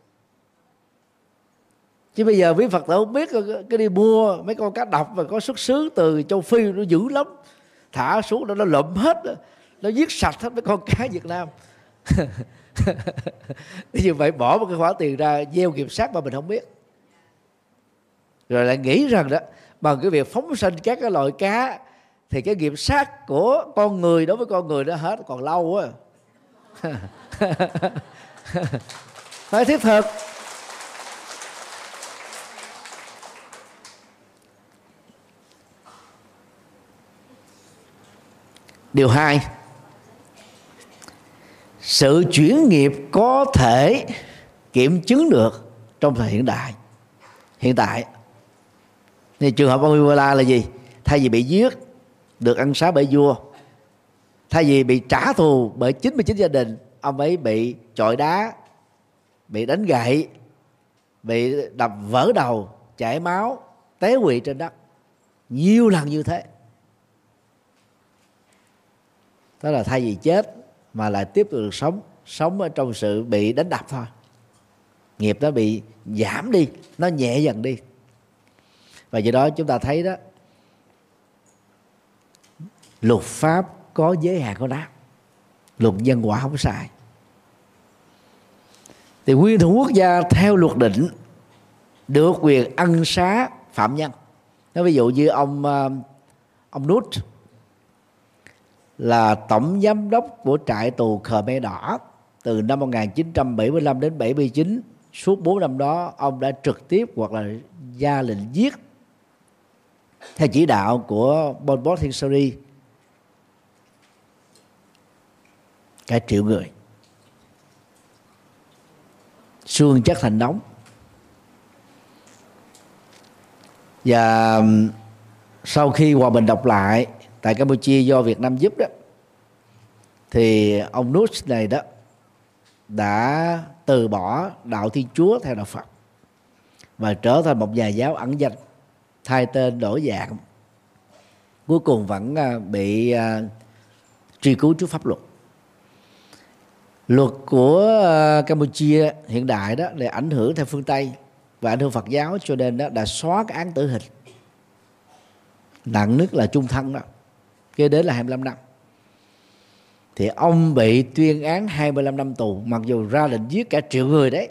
Chứ bây giờ quý Phật tử không biết, cái đi mua mấy con cá độc và có xuất xứ từ châu Phi, nó dữ lắm, thả xuống đó nó lụm hết, nó giết sạch hết mấy con cá Việt Nam. Như vậy bỏ một cái khoản tiền ra gieo nghiệp sát mà mình không biết, rồi lại nghĩ rằng đó bằng cái việc phóng sanh các cái loại cá thì cái nghiệp sát của con người đối với con người nó hết, còn lâu quá. Phải thiết thực. Điều hai, sự chuyển nghiệp có thể kiểm chứng được trong thời hiện đại. Hiện tại thì trường hợp ông Ebola là gì? Thay vì bị giết, được ăn xá bởi vua. Thay vì bị trả thù bởi chín mươi chín gia đình, ông ấy bị chọi đá, bị đánh gậy, bị đập vỡ đầu, chảy máu, té quỵ trên đất nhiều lần như thế. Đó là thay vì chết mà lại tiếp tục được sống, sống ở trong sự bị đánh đập thôi. Nghiệp nó bị giảm đi, nó nhẹ dần đi. Và do đó chúng ta thấy đó, luật pháp có giới hạn của nó, luật nhân quả không sai. Thì nguyên thủ quốc gia theo luật định được quyền ân xá phạm nhân. Nói ví dụ như ông ông Nút là tổng giám đốc của trại tù Khmer Đỏ từ năm một nghìn chín trăm bảy mươi lăm đến bảy mươi chín. Suốt bốn năm đó ông đã trực tiếp hoặc là ra lệnh giết theo chỉ đạo của Pol Pot Thiên Sari cả triệu người, xương chất thành đống. Và sau khi hòa bình độc lại tại Campuchia do Việt Nam giúp đó, thì ông Nút này đó đã từ bỏ đạo Thiên Chúa theo đạo Phật và trở thành một nhà giáo ẩn danh, thay tên đổi dạng, cuối cùng vẫn bị uh, truy cứu trước pháp luật. Luật của uh, Campuchia hiện đại đó để ảnh hưởng theo phương Tây và ảnh hưởng Phật giáo, cho nên đó đã xóa cái án tử hình, nặng nhất là chung thân đó, kế đến là hai mươi lăm năm. Thì ông bị tuyên án hai mươi lăm năm tù, mặc dù ra lệnh giết cả triệu người đấy.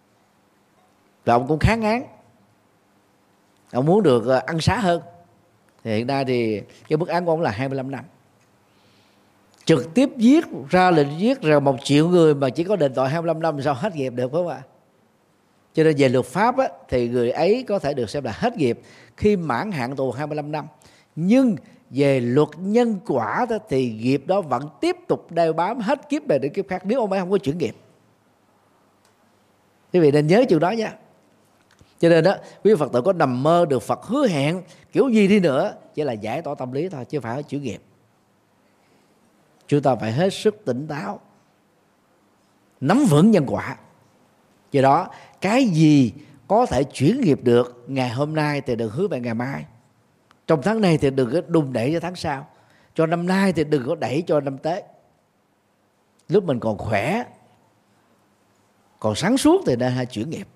Và ông cũng kháng án, ông muốn được ăn xá hơn. Thì hiện nay thì cái mức án của ông là hai mươi lăm năm. Trực tiếp giết, ra lệnh giết rồi một triệu người mà chỉ có đền tội hai mươi lăm năm, sao hết nghiệp được, phải không ạ? Cho nên về luật pháp á, thì người ấy có thể được xem là hết nghiệp khi mãn hạn tù hai mươi lăm năm. Nhưng về luật nhân quả đó, thì nghiệp đó vẫn tiếp tục đeo bám hết kiếp này đến kiếp khác nếu ông ấy không có chuyển nghiệp. Quý vị nên nhớ chuyện đó nha. Cho nên đó, quý Phật tử có nằm mơ được Phật hứa hẹn kiểu gì đi nữa, chỉ là giải tỏa tâm lý thôi, chứ không phải chuyển nghiệp. Chúng ta phải hết sức tỉnh táo, nắm vững nhân quả. Do đó, cái gì có thể chuyển nghiệp được ngày hôm nay thì đừng hứa về ngày mai. Trong tháng này thì đừng có đùng đẩy cho tháng sau. Cho năm nay thì đừng có đẩy cho năm tới. Lúc mình còn khỏe, còn sáng suốt thì nên hay chuyển nghiệp.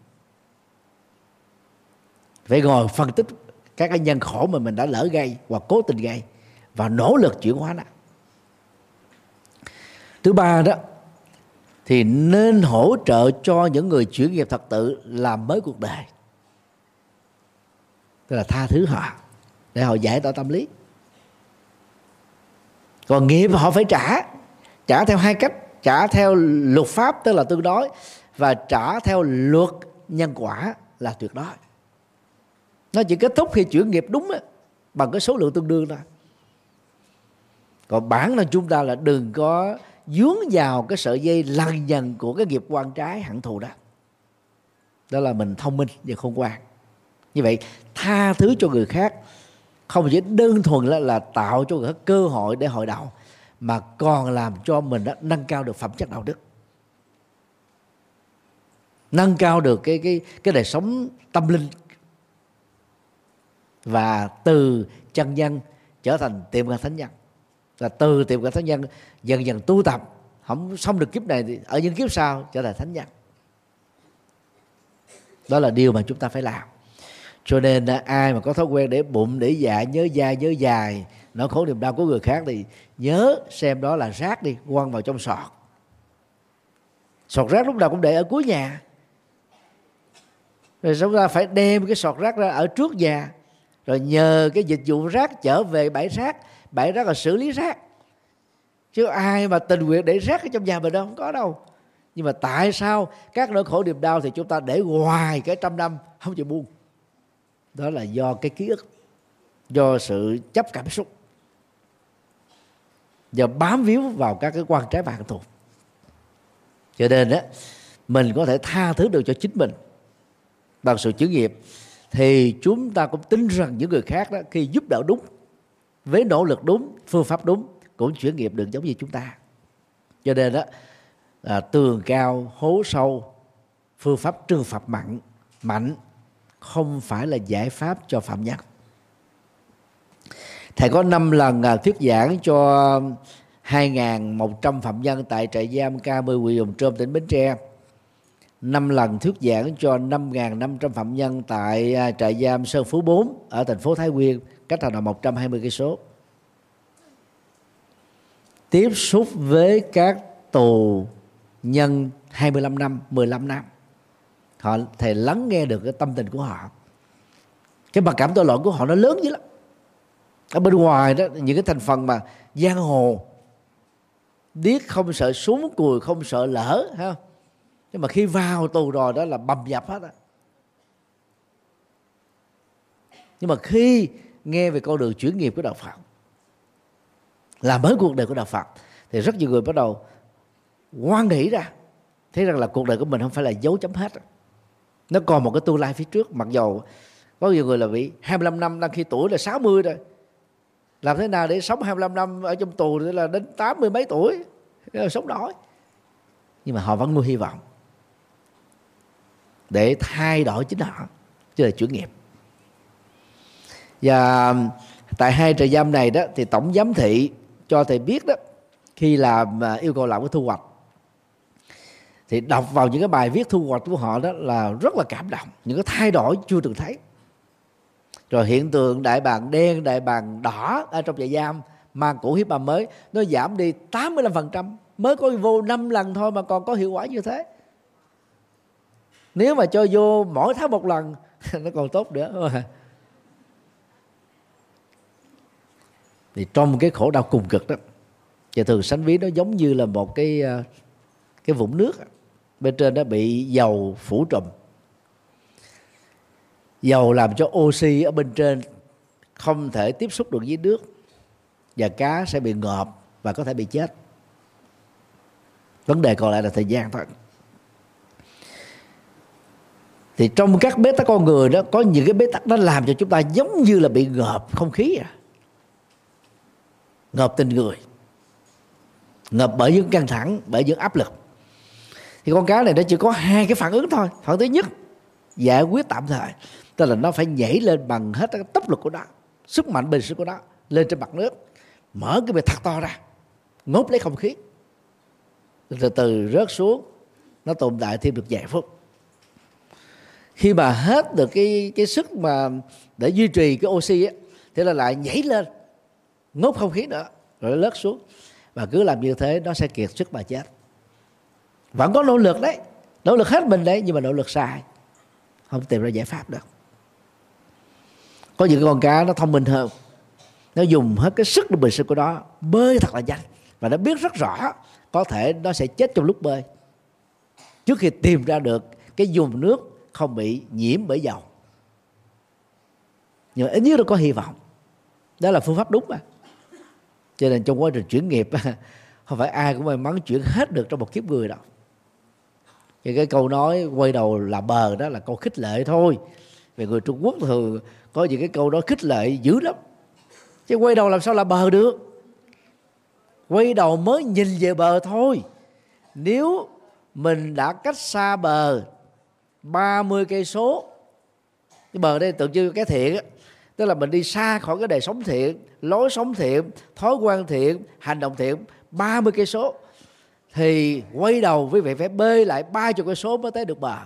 Phải ngồi phân tích các cái nhân khổ mà mình đã lỡ gây hoặc cố tình gây và nỗ lực chuyển hóa nó. Thứ ba đó, thì nên hỗ trợ cho những người chuyển nghiệp thật tự làm mới cuộc đời. Tức là tha thứ họ để họ giải tỏa tâm lý. Còn nghiệp họ phải trả, trả theo hai cách: trả theo luật pháp tức là tương đối, và trả theo luật nhân quả là tuyệt đối. Nó chỉ kết thúc khi chuyển nghiệp đúng đó, bằng cái số lượng tương đương thôi. Còn bản thân chúng ta là đừng có dướng vào cái sợi dây lằn nhằn của cái nghiệp quan trái hận thù đó. Đó là mình thông minh và khôn ngoan. Như vậy tha thứ cho người khác không chỉ đơn thuần là, là tạo cho người khác cơ hội để hội đạo, mà còn làm cho mình đó, nâng cao được phẩm chất đạo đức, nâng cao được cái cái cái đời sống tâm linh, và từ chân nhân trở thành tiệm cận thánh nhân, và từ tiệm cận thánh nhân dần dần tu tập, không xong được kiếp này thì ở những kiếp sau trở thành thánh nhân. Đó là điều mà chúng ta phải làm. Cho nên ai mà có thói quen để bụng, để dạ, nhớ dai, nhớ dài, nỗi khổ niềm đau của người khác thì nhớ xem đó là rác đi, quăng vào trong sọt. Sọt rác lúc nào cũng để ở cuối nhà, rồi chúng ta phải đem cái sọt rác ra ở trước nhà, rồi nhờ cái dịch vụ rác chở về bãi rác. Bãi rác là xử lý rác, chứ ai mà tình nguyện để rác ở trong nhà mình đâu, không có đâu. Nhưng mà tại sao các nỗi khổ niềm đau thì chúng ta để hoài cái trăm năm không chịu buông? Đó là do cái ký ức, do sự chấp cảm xúc, do bám víu vào các cái quan trái và hận thù. Cho nên đó, mình có thể tha thứ được cho chính mình bằng sự chuyển nghiệp, thì chúng ta cũng tin rằng những người khác đó, khi giúp đỡ đúng, với nỗ lực đúng, phương pháp đúng, cũng chuyển nghiệp được giống như chúng ta. Cho nên đó, là tường cao hố sâu, phương pháp trừng phạt mạnh mạnh không phải là giải pháp cho phạm nhân. Thầy có năm lần thuyết giảng cho hai nghìn một trăm phạm nhân tại trại giam K mười huyện Hòn Trôm, tỉnh Bến Tre. Năm lần thuyết giảng cho năm nghìn năm trăm phạm nhân tại trại giam Sơn Phú bốn ở thành phố Thái Nguyên, cách Hà Nội một trăm hai mươi cây số. Tiếp xúc với các tù nhân hai mươi lăm năm, mười lăm năm, họ thầy lắng nghe được cái tâm tình của họ. Cái mặc cảm tội lỗi của họ nó lớn dữ lắm. Ở bên ngoài đó, những cái thành phần mà giang hồ, điếc không sợ súng, cùi không sợ lỡ, ha. Nhưng mà khi vào tù rồi đó là bầm dập hết á. Nhưng mà khi nghe về con đường chuyển nghiệp của đạo Phật, làm mới cuộc đời của đạo Phật, thì rất nhiều người bắt đầu hoan hỷ ra, thấy rằng là cuộc đời của mình không phải là dấu chấm hết, nó còn một cái tương lai phía trước. Mặc dầu có nhiều người là bị hai mươi lăm năm, đang khi tuổi là sáu mươi rồi, làm thế nào để sống hai mươi lăm năm ở trong tù để là đến tám mươi mấy tuổi sống nổi, nhưng mà họ vẫn nuôi hy vọng để thay đổi chính họ, chứ là chuyển nghiệp. Và tại hai trại giam này đó, thì tổng giám thị cho thầy biết đó, khi làm yêu cầu làm cái thu hoạch, thì đọc vào những cái bài viết thu hoạch của họ đó là rất là cảm động, những cái thay đổi chưa từng thấy. Rồi hiện tượng đại bàng đen, đại bàng đỏ ở trong trại giam mang cũ hiếp âm mới, nó giảm đi tám mươi lăm phần trăm, mới có vô năm lần thôi mà còn có hiệu quả như thế. Nếu mà cho vô mỗi tháng một lần nó còn tốt nữa. Thì trong cái khổ đau cùng cực đó, và thường sánh ví nó giống như là một cái cái vũng nước, bên trên đó bị dầu phủ trùm. Dầu làm cho oxy ở bên trên không thể tiếp xúc được với nước, và cá sẽ bị ngộp và có thể bị chết. Vấn đề còn lại là thời gian thôi. Thì trong các bế tắc con người đó, có những cái bế tắc nó làm cho chúng ta giống như là bị ngợp không khí à. Ngợp tình người, ngợp bởi những căng thẳng, bởi những áp lực. Thì con cá này nó chỉ có hai cái phản ứng thôi. Phản ứng thứ nhất, giải quyết tạm thời, tức là nó phải nhảy lên bằng hết cái tốc lực của nó, sức mạnh bền sức của nó, lên trên mặt nước, mở cái miệng thật to ra, ngốp lấy không khí, từ từ rớt xuống. Nó tồn tại thêm được vài phút. Khi mà hết được cái cái sức mà để duy trì cái oxy á, thì nó lại nhảy lên, ngốp không khí nữa, rồi nó lướt xuống. Và cứ làm như thế nó sẽ kiệt sức mà chết. Vẫn có nỗ lực đấy, nỗ lực hết mình đấy, nhưng mà nỗ lực sai, không tìm ra giải pháp được. Có những con cá nó thông minh hơn, nó dùng hết cái sức bền sức của nó, bơi thật là nhanh, và nó biết rất rõ có thể nó sẽ chết trong lúc bơi, trước khi tìm ra được cái vùng nước không bị nhiễm bởi dầu. Nhưng mà ít nhất nó có hy vọng. Đó là phương pháp đúng mà. Cho nên trong quá trình chuyển nghiệp, không phải ai cũng may mắn chuyển hết được trong một kiếp người đâu. Thì cái câu nói quay đầu là bờ đó là câu khích lệ thôi. Về người Trung Quốc thường có những cái câu nói khích lệ dữ lắm. Chứ quay đầu làm sao là bờ được? Quay đầu mới nhìn về bờ thôi. Nếu mình đã cách xa bờ ba mươi cây số, cái bờ đây tượng trưng cái thiện á, tức là mình đi xa khỏi cái đời sống thiện, lối sống thiện, thói quen thiện, hành động thiện ba mươi cây số, thì quay đầu quý vị phải bơi lại ba mươi cây số mới tới được bờ.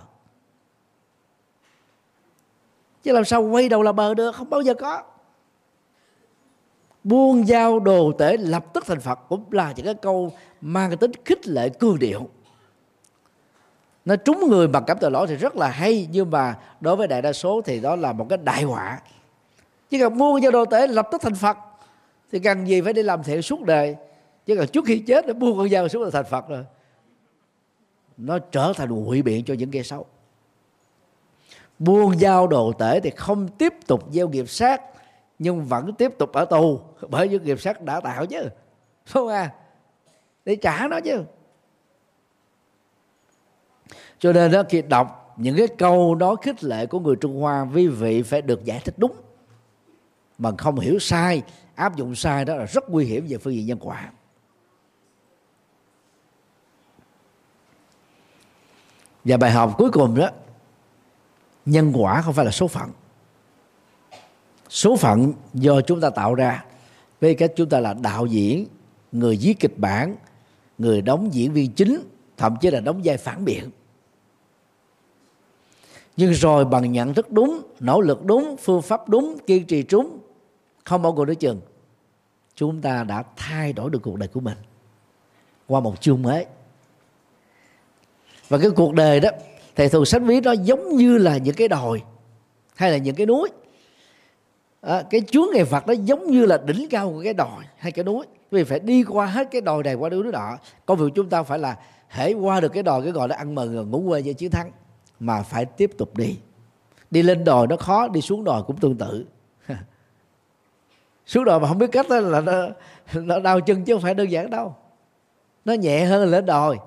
Chứ làm sao quay đầu là bờ được? Không bao giờ có. Buông dao đồ tể lập tức thành Phật cũng là những cái câu mang cái tính khích lệ cương điệu. Nó trúng người bằng cảm tội lỗi thì rất là hay, nhưng mà đối với đại đa số thì đó là một cái đại họa. Chứ còn buông dao đồ tể lập tức thành Phật thì cần gì phải đi làm thiện suốt đời. Chứ còn trước khi chết nó buông con dao xuống là thành Phật rồi. Nó trở thành ngụy biện cho những kẻ xấu. Buông dao đồ tể thì không tiếp tục gieo nghiệp sát, nhưng vẫn tiếp tục ở tù, bởi những nghiệp sát đã tạo chứ, không à, để trả nó chứ. Cho nên đó, khi đọc những cái câu nói khích lệ của người Trung Hoa, quý vị phải được giải thích đúng, bằng không hiểu sai, áp dụng sai đó là rất nguy hiểm về phương diện nhân quả. Và bài học cuối cùng đó, nhân quả không phải là số phận. Số phận do chúng ta tạo ra, với cách chúng ta là đạo diễn, người viết kịch bản, người đóng diễn viên chính, thậm chí là đóng vai phản biện. Nhưng rồi bằng nhận thức đúng, nỗ lực đúng, phương pháp đúng, kiên trì đúng, không bỏ cuộc nửa chừng, chúng ta đã thay đổi được cuộc đời của mình qua một chương mới. Và cái cuộc đời đó, thầy thường sách ví nó giống như là những cái đồi hay là những cái núi. À, cái chướng ngại vật nó giống như là đỉnh cao của cái đồi hay cái núi, vì phải đi qua hết cái đồi này qua núi nọ. Công việc chúng ta phải là hễ qua được cái đồi, cái gọi là ăn mừng rồi ngủ quên với chiến thắng, mà phải tiếp tục đi. Đi lên đồi nó khó, đi xuống đồi cũng tương tự. Xuống đồi mà không biết cách đó là nó, nó đau chân chứ không phải đơn giản đâu. Nó nhẹ hơn là lên đồi.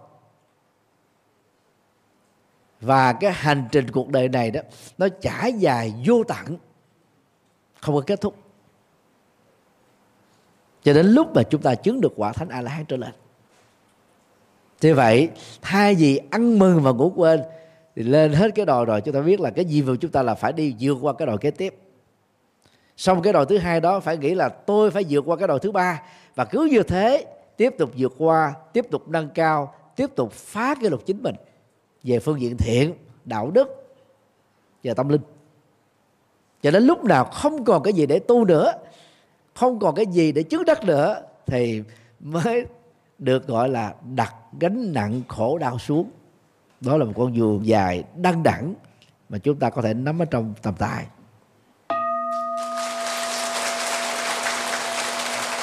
Và cái hành trình cuộc đời này đó, nó trải dài vô tận, không có kết thúc, cho đến lúc mà chúng ta chứng được quả thánh A-la-hán trở lên. Thế vậy, thay vì ăn mừng và ngủ quên, thì lên hết cái đồi rồi chúng ta biết là cái nhiệm vụ chúng ta là phải đi vượt qua cái đồi kế tiếp. Xong cái đồi thứ hai đó phải nghĩ là tôi phải vượt qua cái đồi thứ ba, và cứ như thế tiếp tục vượt qua, tiếp tục nâng cao, tiếp tục phá kỷ lục chính mình về phương diện thiện, đạo đức và tâm linh. Cho đến lúc nào không còn cái gì để tu nữa, không còn cái gì để chứng đắc nữa, thì mới được gọi là đặt gánh nặng khổ đau xuống. Đó là một con đường dài đăng đẳng mà chúng ta có thể nắm ở trong tầm tay.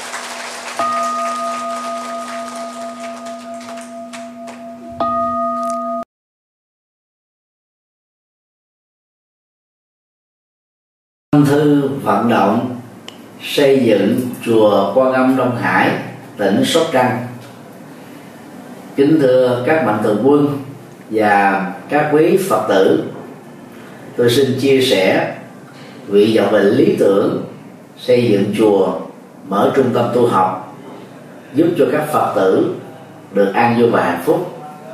thư vận động xây dựng chùa Quan Âm Đông Hải, tỉnh Sóc Trăng. Kính thưa các mạnh thường quân và các quý Phật tử, tôi xin chia sẻ nguyện vọng về lý tưởng xây dựng chùa, mở trung tâm tu học, giúp cho các Phật tử được an vui và hạnh phúc.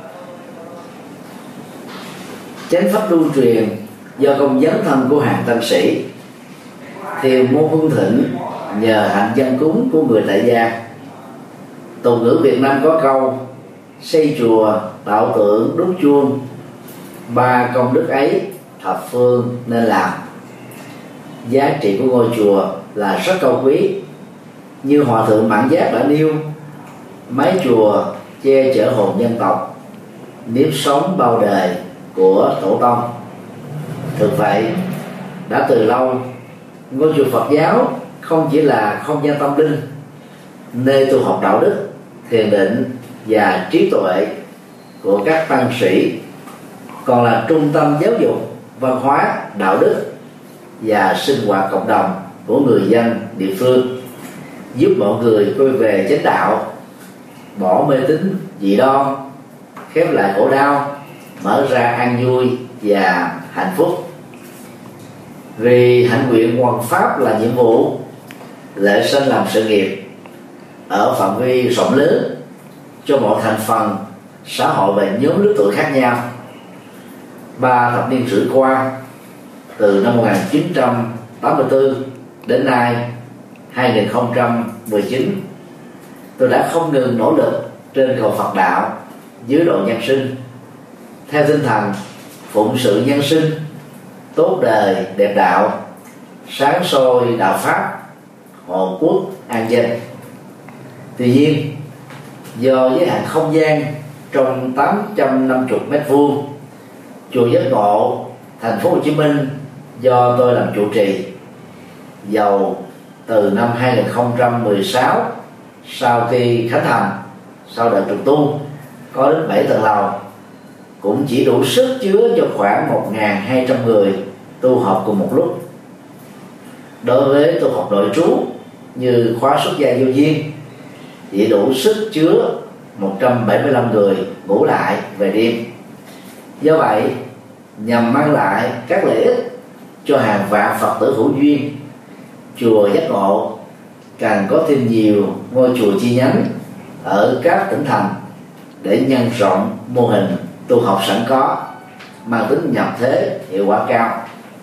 Chánh pháp lưu truyền do công dấn thân của hàng tăng sĩ, thiền môn Hưng Thịnh nhờ hạnh dân cúng của người tại gia. Tục ngữ Việt Nam có câu: xây chùa, tạo tượng, đúc chuông, ba công đức ấy thập phương nên làm. Giá trị của ngôi chùa là rất cao quý. Như Hòa thượng Mãn Giác đã nêu, mái chùa che chở hồn dân tộc, nếp sống bao đời của tổ tông. Thực vậy, đã từ lâu, ngôi chùa Phật giáo không chỉ là không gian tâm linh, nơi tu học đạo đức, thiền định và trí tuệ của các tăng sĩ, còn là trung tâm giáo dục, văn hóa, đạo đức và sinh hoạt cộng đồng của người dân địa phương, giúp mọi người quay về chánh đạo, bỏ mê tín dị đoan, khép lại khổ đau, mở ra an vui và hạnh phúc. Vì hạnh nguyện hoằng pháp là nhiệm vụ, Lệ Sinh làm sự nghiệp ở phạm vi rộng lớn cho mọi thành phần xã hội và nhóm lứa tuổi khác nhau. Ba thập niên rưỡi qua, từ năm một nghìn chín trăm tám mươi tư đến nay hai nghìn không trăm mười chín, tôi đã không ngừng nỗ lực trên cầu Phật đạo dưới độ nhân sinh, theo tinh thần phụng sự nhân sinh, tốt đời đẹp đạo, sáng soi đạo pháp, hộ quốc an dân. Tuy nhiên, do giới hạn không gian trong tám trăm năm mươi mét vuông, chùa Giác Ngộ, thành phố Hồ Chí Minh do tôi làm trụ trì, dầu từ năm hai nghìn không trăm mười sáu, sau khi khánh thành, sau đợt trùng tu, có đến bảy tầng lầu, cũng chỉ đủ sức chứa cho khoảng một nghìn hai trăm người tu học cùng một lúc. Đối với tu học nội trú như khóa xuất gia vô duyên, chỉ đủ sức chứa một trăm bảy mươi lăm người ngủ lại về đêm. Do vậy, nhằm mang lại các lợi ích cho hàng vạn Phật tử hữu duyên, chùa Giác Ngộ càng có thêm nhiều ngôi chùa chi nhánh ở các tỉnh thành để nhân rộng mô hình tu học sẵn có, mang tính nhập thế, hiệu quả cao.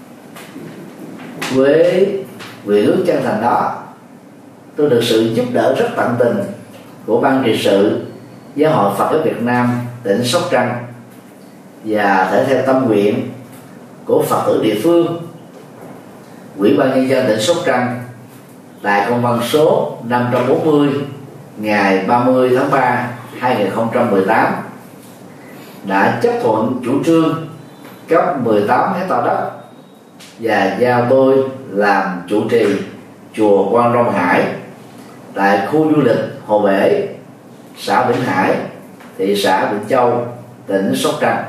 Với nguyện ước chân thành đó, tôi được sự giúp đỡ rất tận tình của ban trị sự Giáo hội Phật giáo Việt Nam tỉnh Sóc Trăng, và thể theo tâm nguyện của Phật tử địa phương, Ủy ban nhân dân tỉnh Sóc Trăng tại công văn số năm trăm bốn mươi ngày ba mươi tháng ba hai nghìn không trăm mười tám đã chấp thuận chủ trương cấp mười tám hectare đất và giao tôi làm chủ trì chùa Quan Đông Hải tại khu du lịch Hồ Bể, xã Vĩnh Hải, thị xã Vĩnh Châu, tỉnh Sóc Trăng.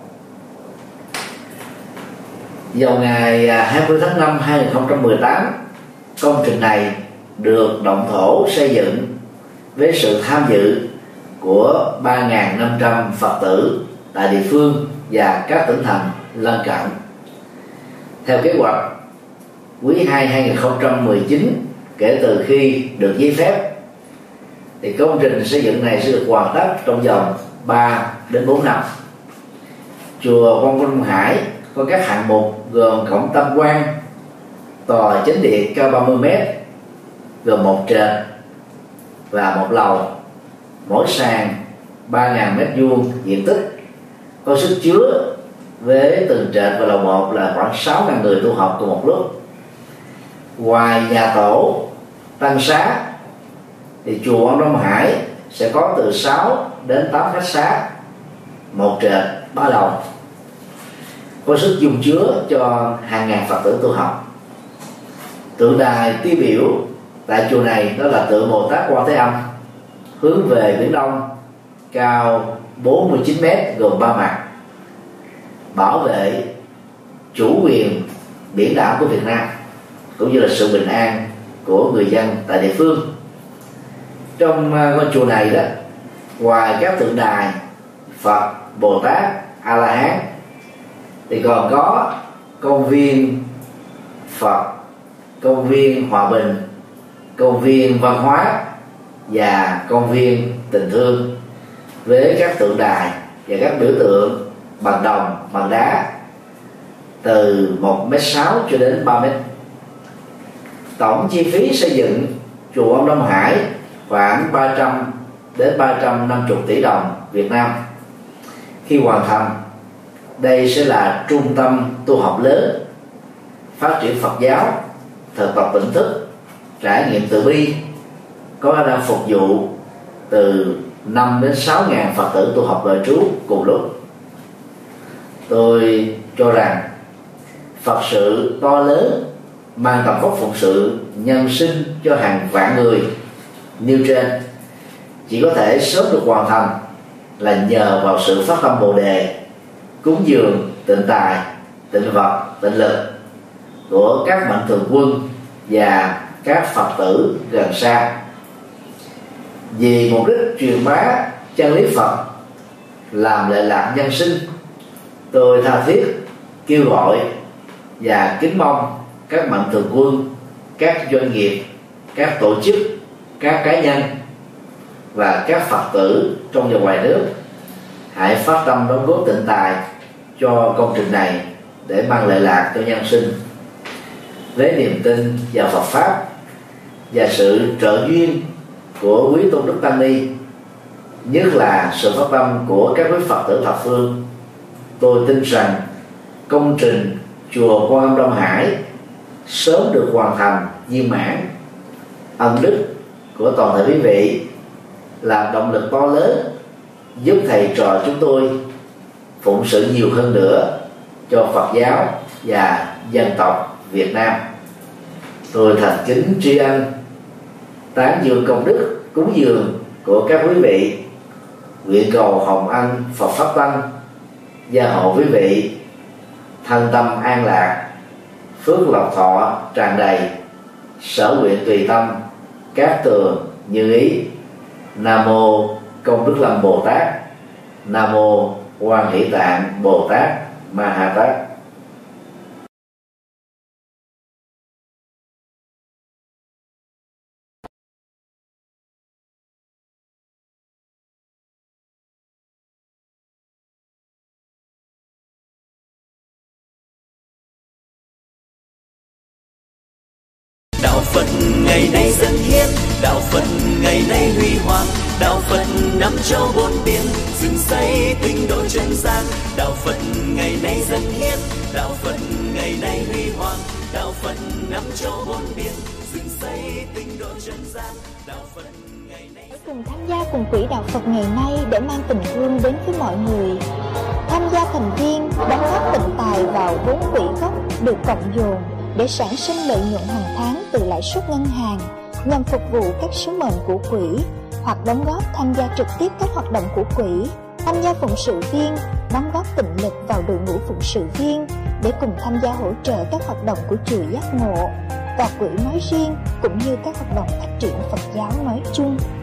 Vào ngày hai mươi tháng năm hai nghìn không trăm mười tám, công trình này được động thổ xây dựng với sự tham dự của ba nghìn năm trăm Phật tử tại địa phương và các tỉnh thành lân cận. Theo kế hoạch, quý hai hai nghìn không trăm mười chín, kể từ khi được giấy phép, thì công trình xây dựng này sẽ được hoàn tất trong vòng ba đến bốn năm. Chùa Quan Âm Đông Hải có các hạng mục gồm cổng tam quan, tòa chánh điện cao ba mươi mét, gồm một trệt và một lầu, mỗi sàn ba nghìn mét vuông diện tích, có sức chứa với từng trệt và lầu một là khoảng sáu nghìn người tu học cùng một lúc. Ngoài nhà tổ, tăng xá, thì chùa Quan Đông Hải sẽ có từ sáu đến tám khách xá, một trệt ba lầu, có sức dung chứa cho hàng ngàn Phật tử tu học. Tượng đài tiêu biểu tại chùa này đó là tượng Bồ Tát Quan Thế Âm, hướng về biển đông, cao bốn mươi chín mét, gồm ba mặt, bảo vệ chủ quyền biển đảo của Việt Nam. cũng như là sự bình an của người dân tại địa phương. Trong ngôi chùa này đó, ngoài các tượng đài Phật, Bồ Tát, A La Hán, thì còn có công viên Phật, công viên hòa bình, công viên văn hóa và công viên tình thương, với các tượng đài và các biểu tượng bằng đồng, bằng đá từ một mét sáu cho đến ba mét. Tổng chi phí xây dựng chùa Ông Đông Hải khoảng ba trăm đến ba trăm năm mươi tỷ đồng Việt Nam. Khi hoàn thành, đây sẽ là trung tâm tu học lớn, phát triển Phật giáo, thực tập tỉnh thức, trải nghiệm từ bi, có khả năng phục vụ từ năm đến sáu ngàn Phật tử tu học đời trú cùng lúc. Tôi cho rằng Phật sự to lớn mang tầm vóc phụng sự nhân sinh cho hàng vạn người nêu trên chỉ có thể sớm được hoàn thành là nhờ vào sự phát tâm Bồ đề, cúng dường, tịnh tài, tịnh vật, tịnh lực của các mạnh thường quân và các Phật tử gần xa. Vì mục đích truyền bá chân lý Phật, làm lệ lạc nhân sinh, tôi tha thiết kêu gọi và kính mong các mạnh thường quân, các doanh nghiệp, các tổ chức, các cá nhân và các Phật tử trong và ngoài nước hãy phát tâm đóng góp tịnh tài cho công trình này để mang lệ lạc cho nhân sinh. Với niềm tin vào Phật pháp và sự trợ duyên của quý tôn đức tăng ni, nhất là sự phát tâm của các quý Phật tử thập phương, tôi tin rằng công trình chùa Quan Âm Đông Hải sớm được hoàn thành viên mãn. Ân đức của toàn thể quý vị là động lực to lớn giúp thầy trò chúng tôi phụng sự nhiều hơn nữa cho Phật giáo và dân tộc Việt Nam. Tôi thành kính tri ân, tán dương công đức cúng dường của các quý vị, nguyện cầu hồng ân Phật pháp tăng gia hộ quý vị thân tâm an lạc, phước lộc thọ tràn đầy, sở nguyện tùy tâm, cát tường như ý. Nam mô Công Đức Lâm Bồ Tát. Nam mô Quan Hỷ Tạng Bồ Tát Ma Ha Tát. Đạo Phật ngày nay dân hiến, đạo Phật ngày nay huy hoàng, đạo Phật năm châu bốn biển, dựng xây tinh độ chân gian. Đạo Phật ngày nay dân hiến, đạo Phật ngày nay huy hoàng, đạo Phật năm châu bốn biển, dựng xây tinh độ chân gian. Đạo Phật ngày nay. Cùng tham gia cùng quỹ đạo Phật ngày nay để mang tình thương đến với mọi người. Tham gia thành viên đóng góp tịnh tài vào vốn quỹ gốc được cộng dồn để sản sinh lợi nhuận hàng tháng từ lãi suất ngân hàng nhằm phục vụ các sứ mệnh của quỹ, hoặc đóng góp tham gia trực tiếp các hoạt động của quỹ, tham gia phụng sự viên, đóng góp tịnh lực vào đội ngũ phụng sự viên để cùng tham gia hỗ trợ các hoạt động của chùa Giác Ngộ và quỹ nói riêng, cũng như các hoạt động phát triển Phật giáo nói chung.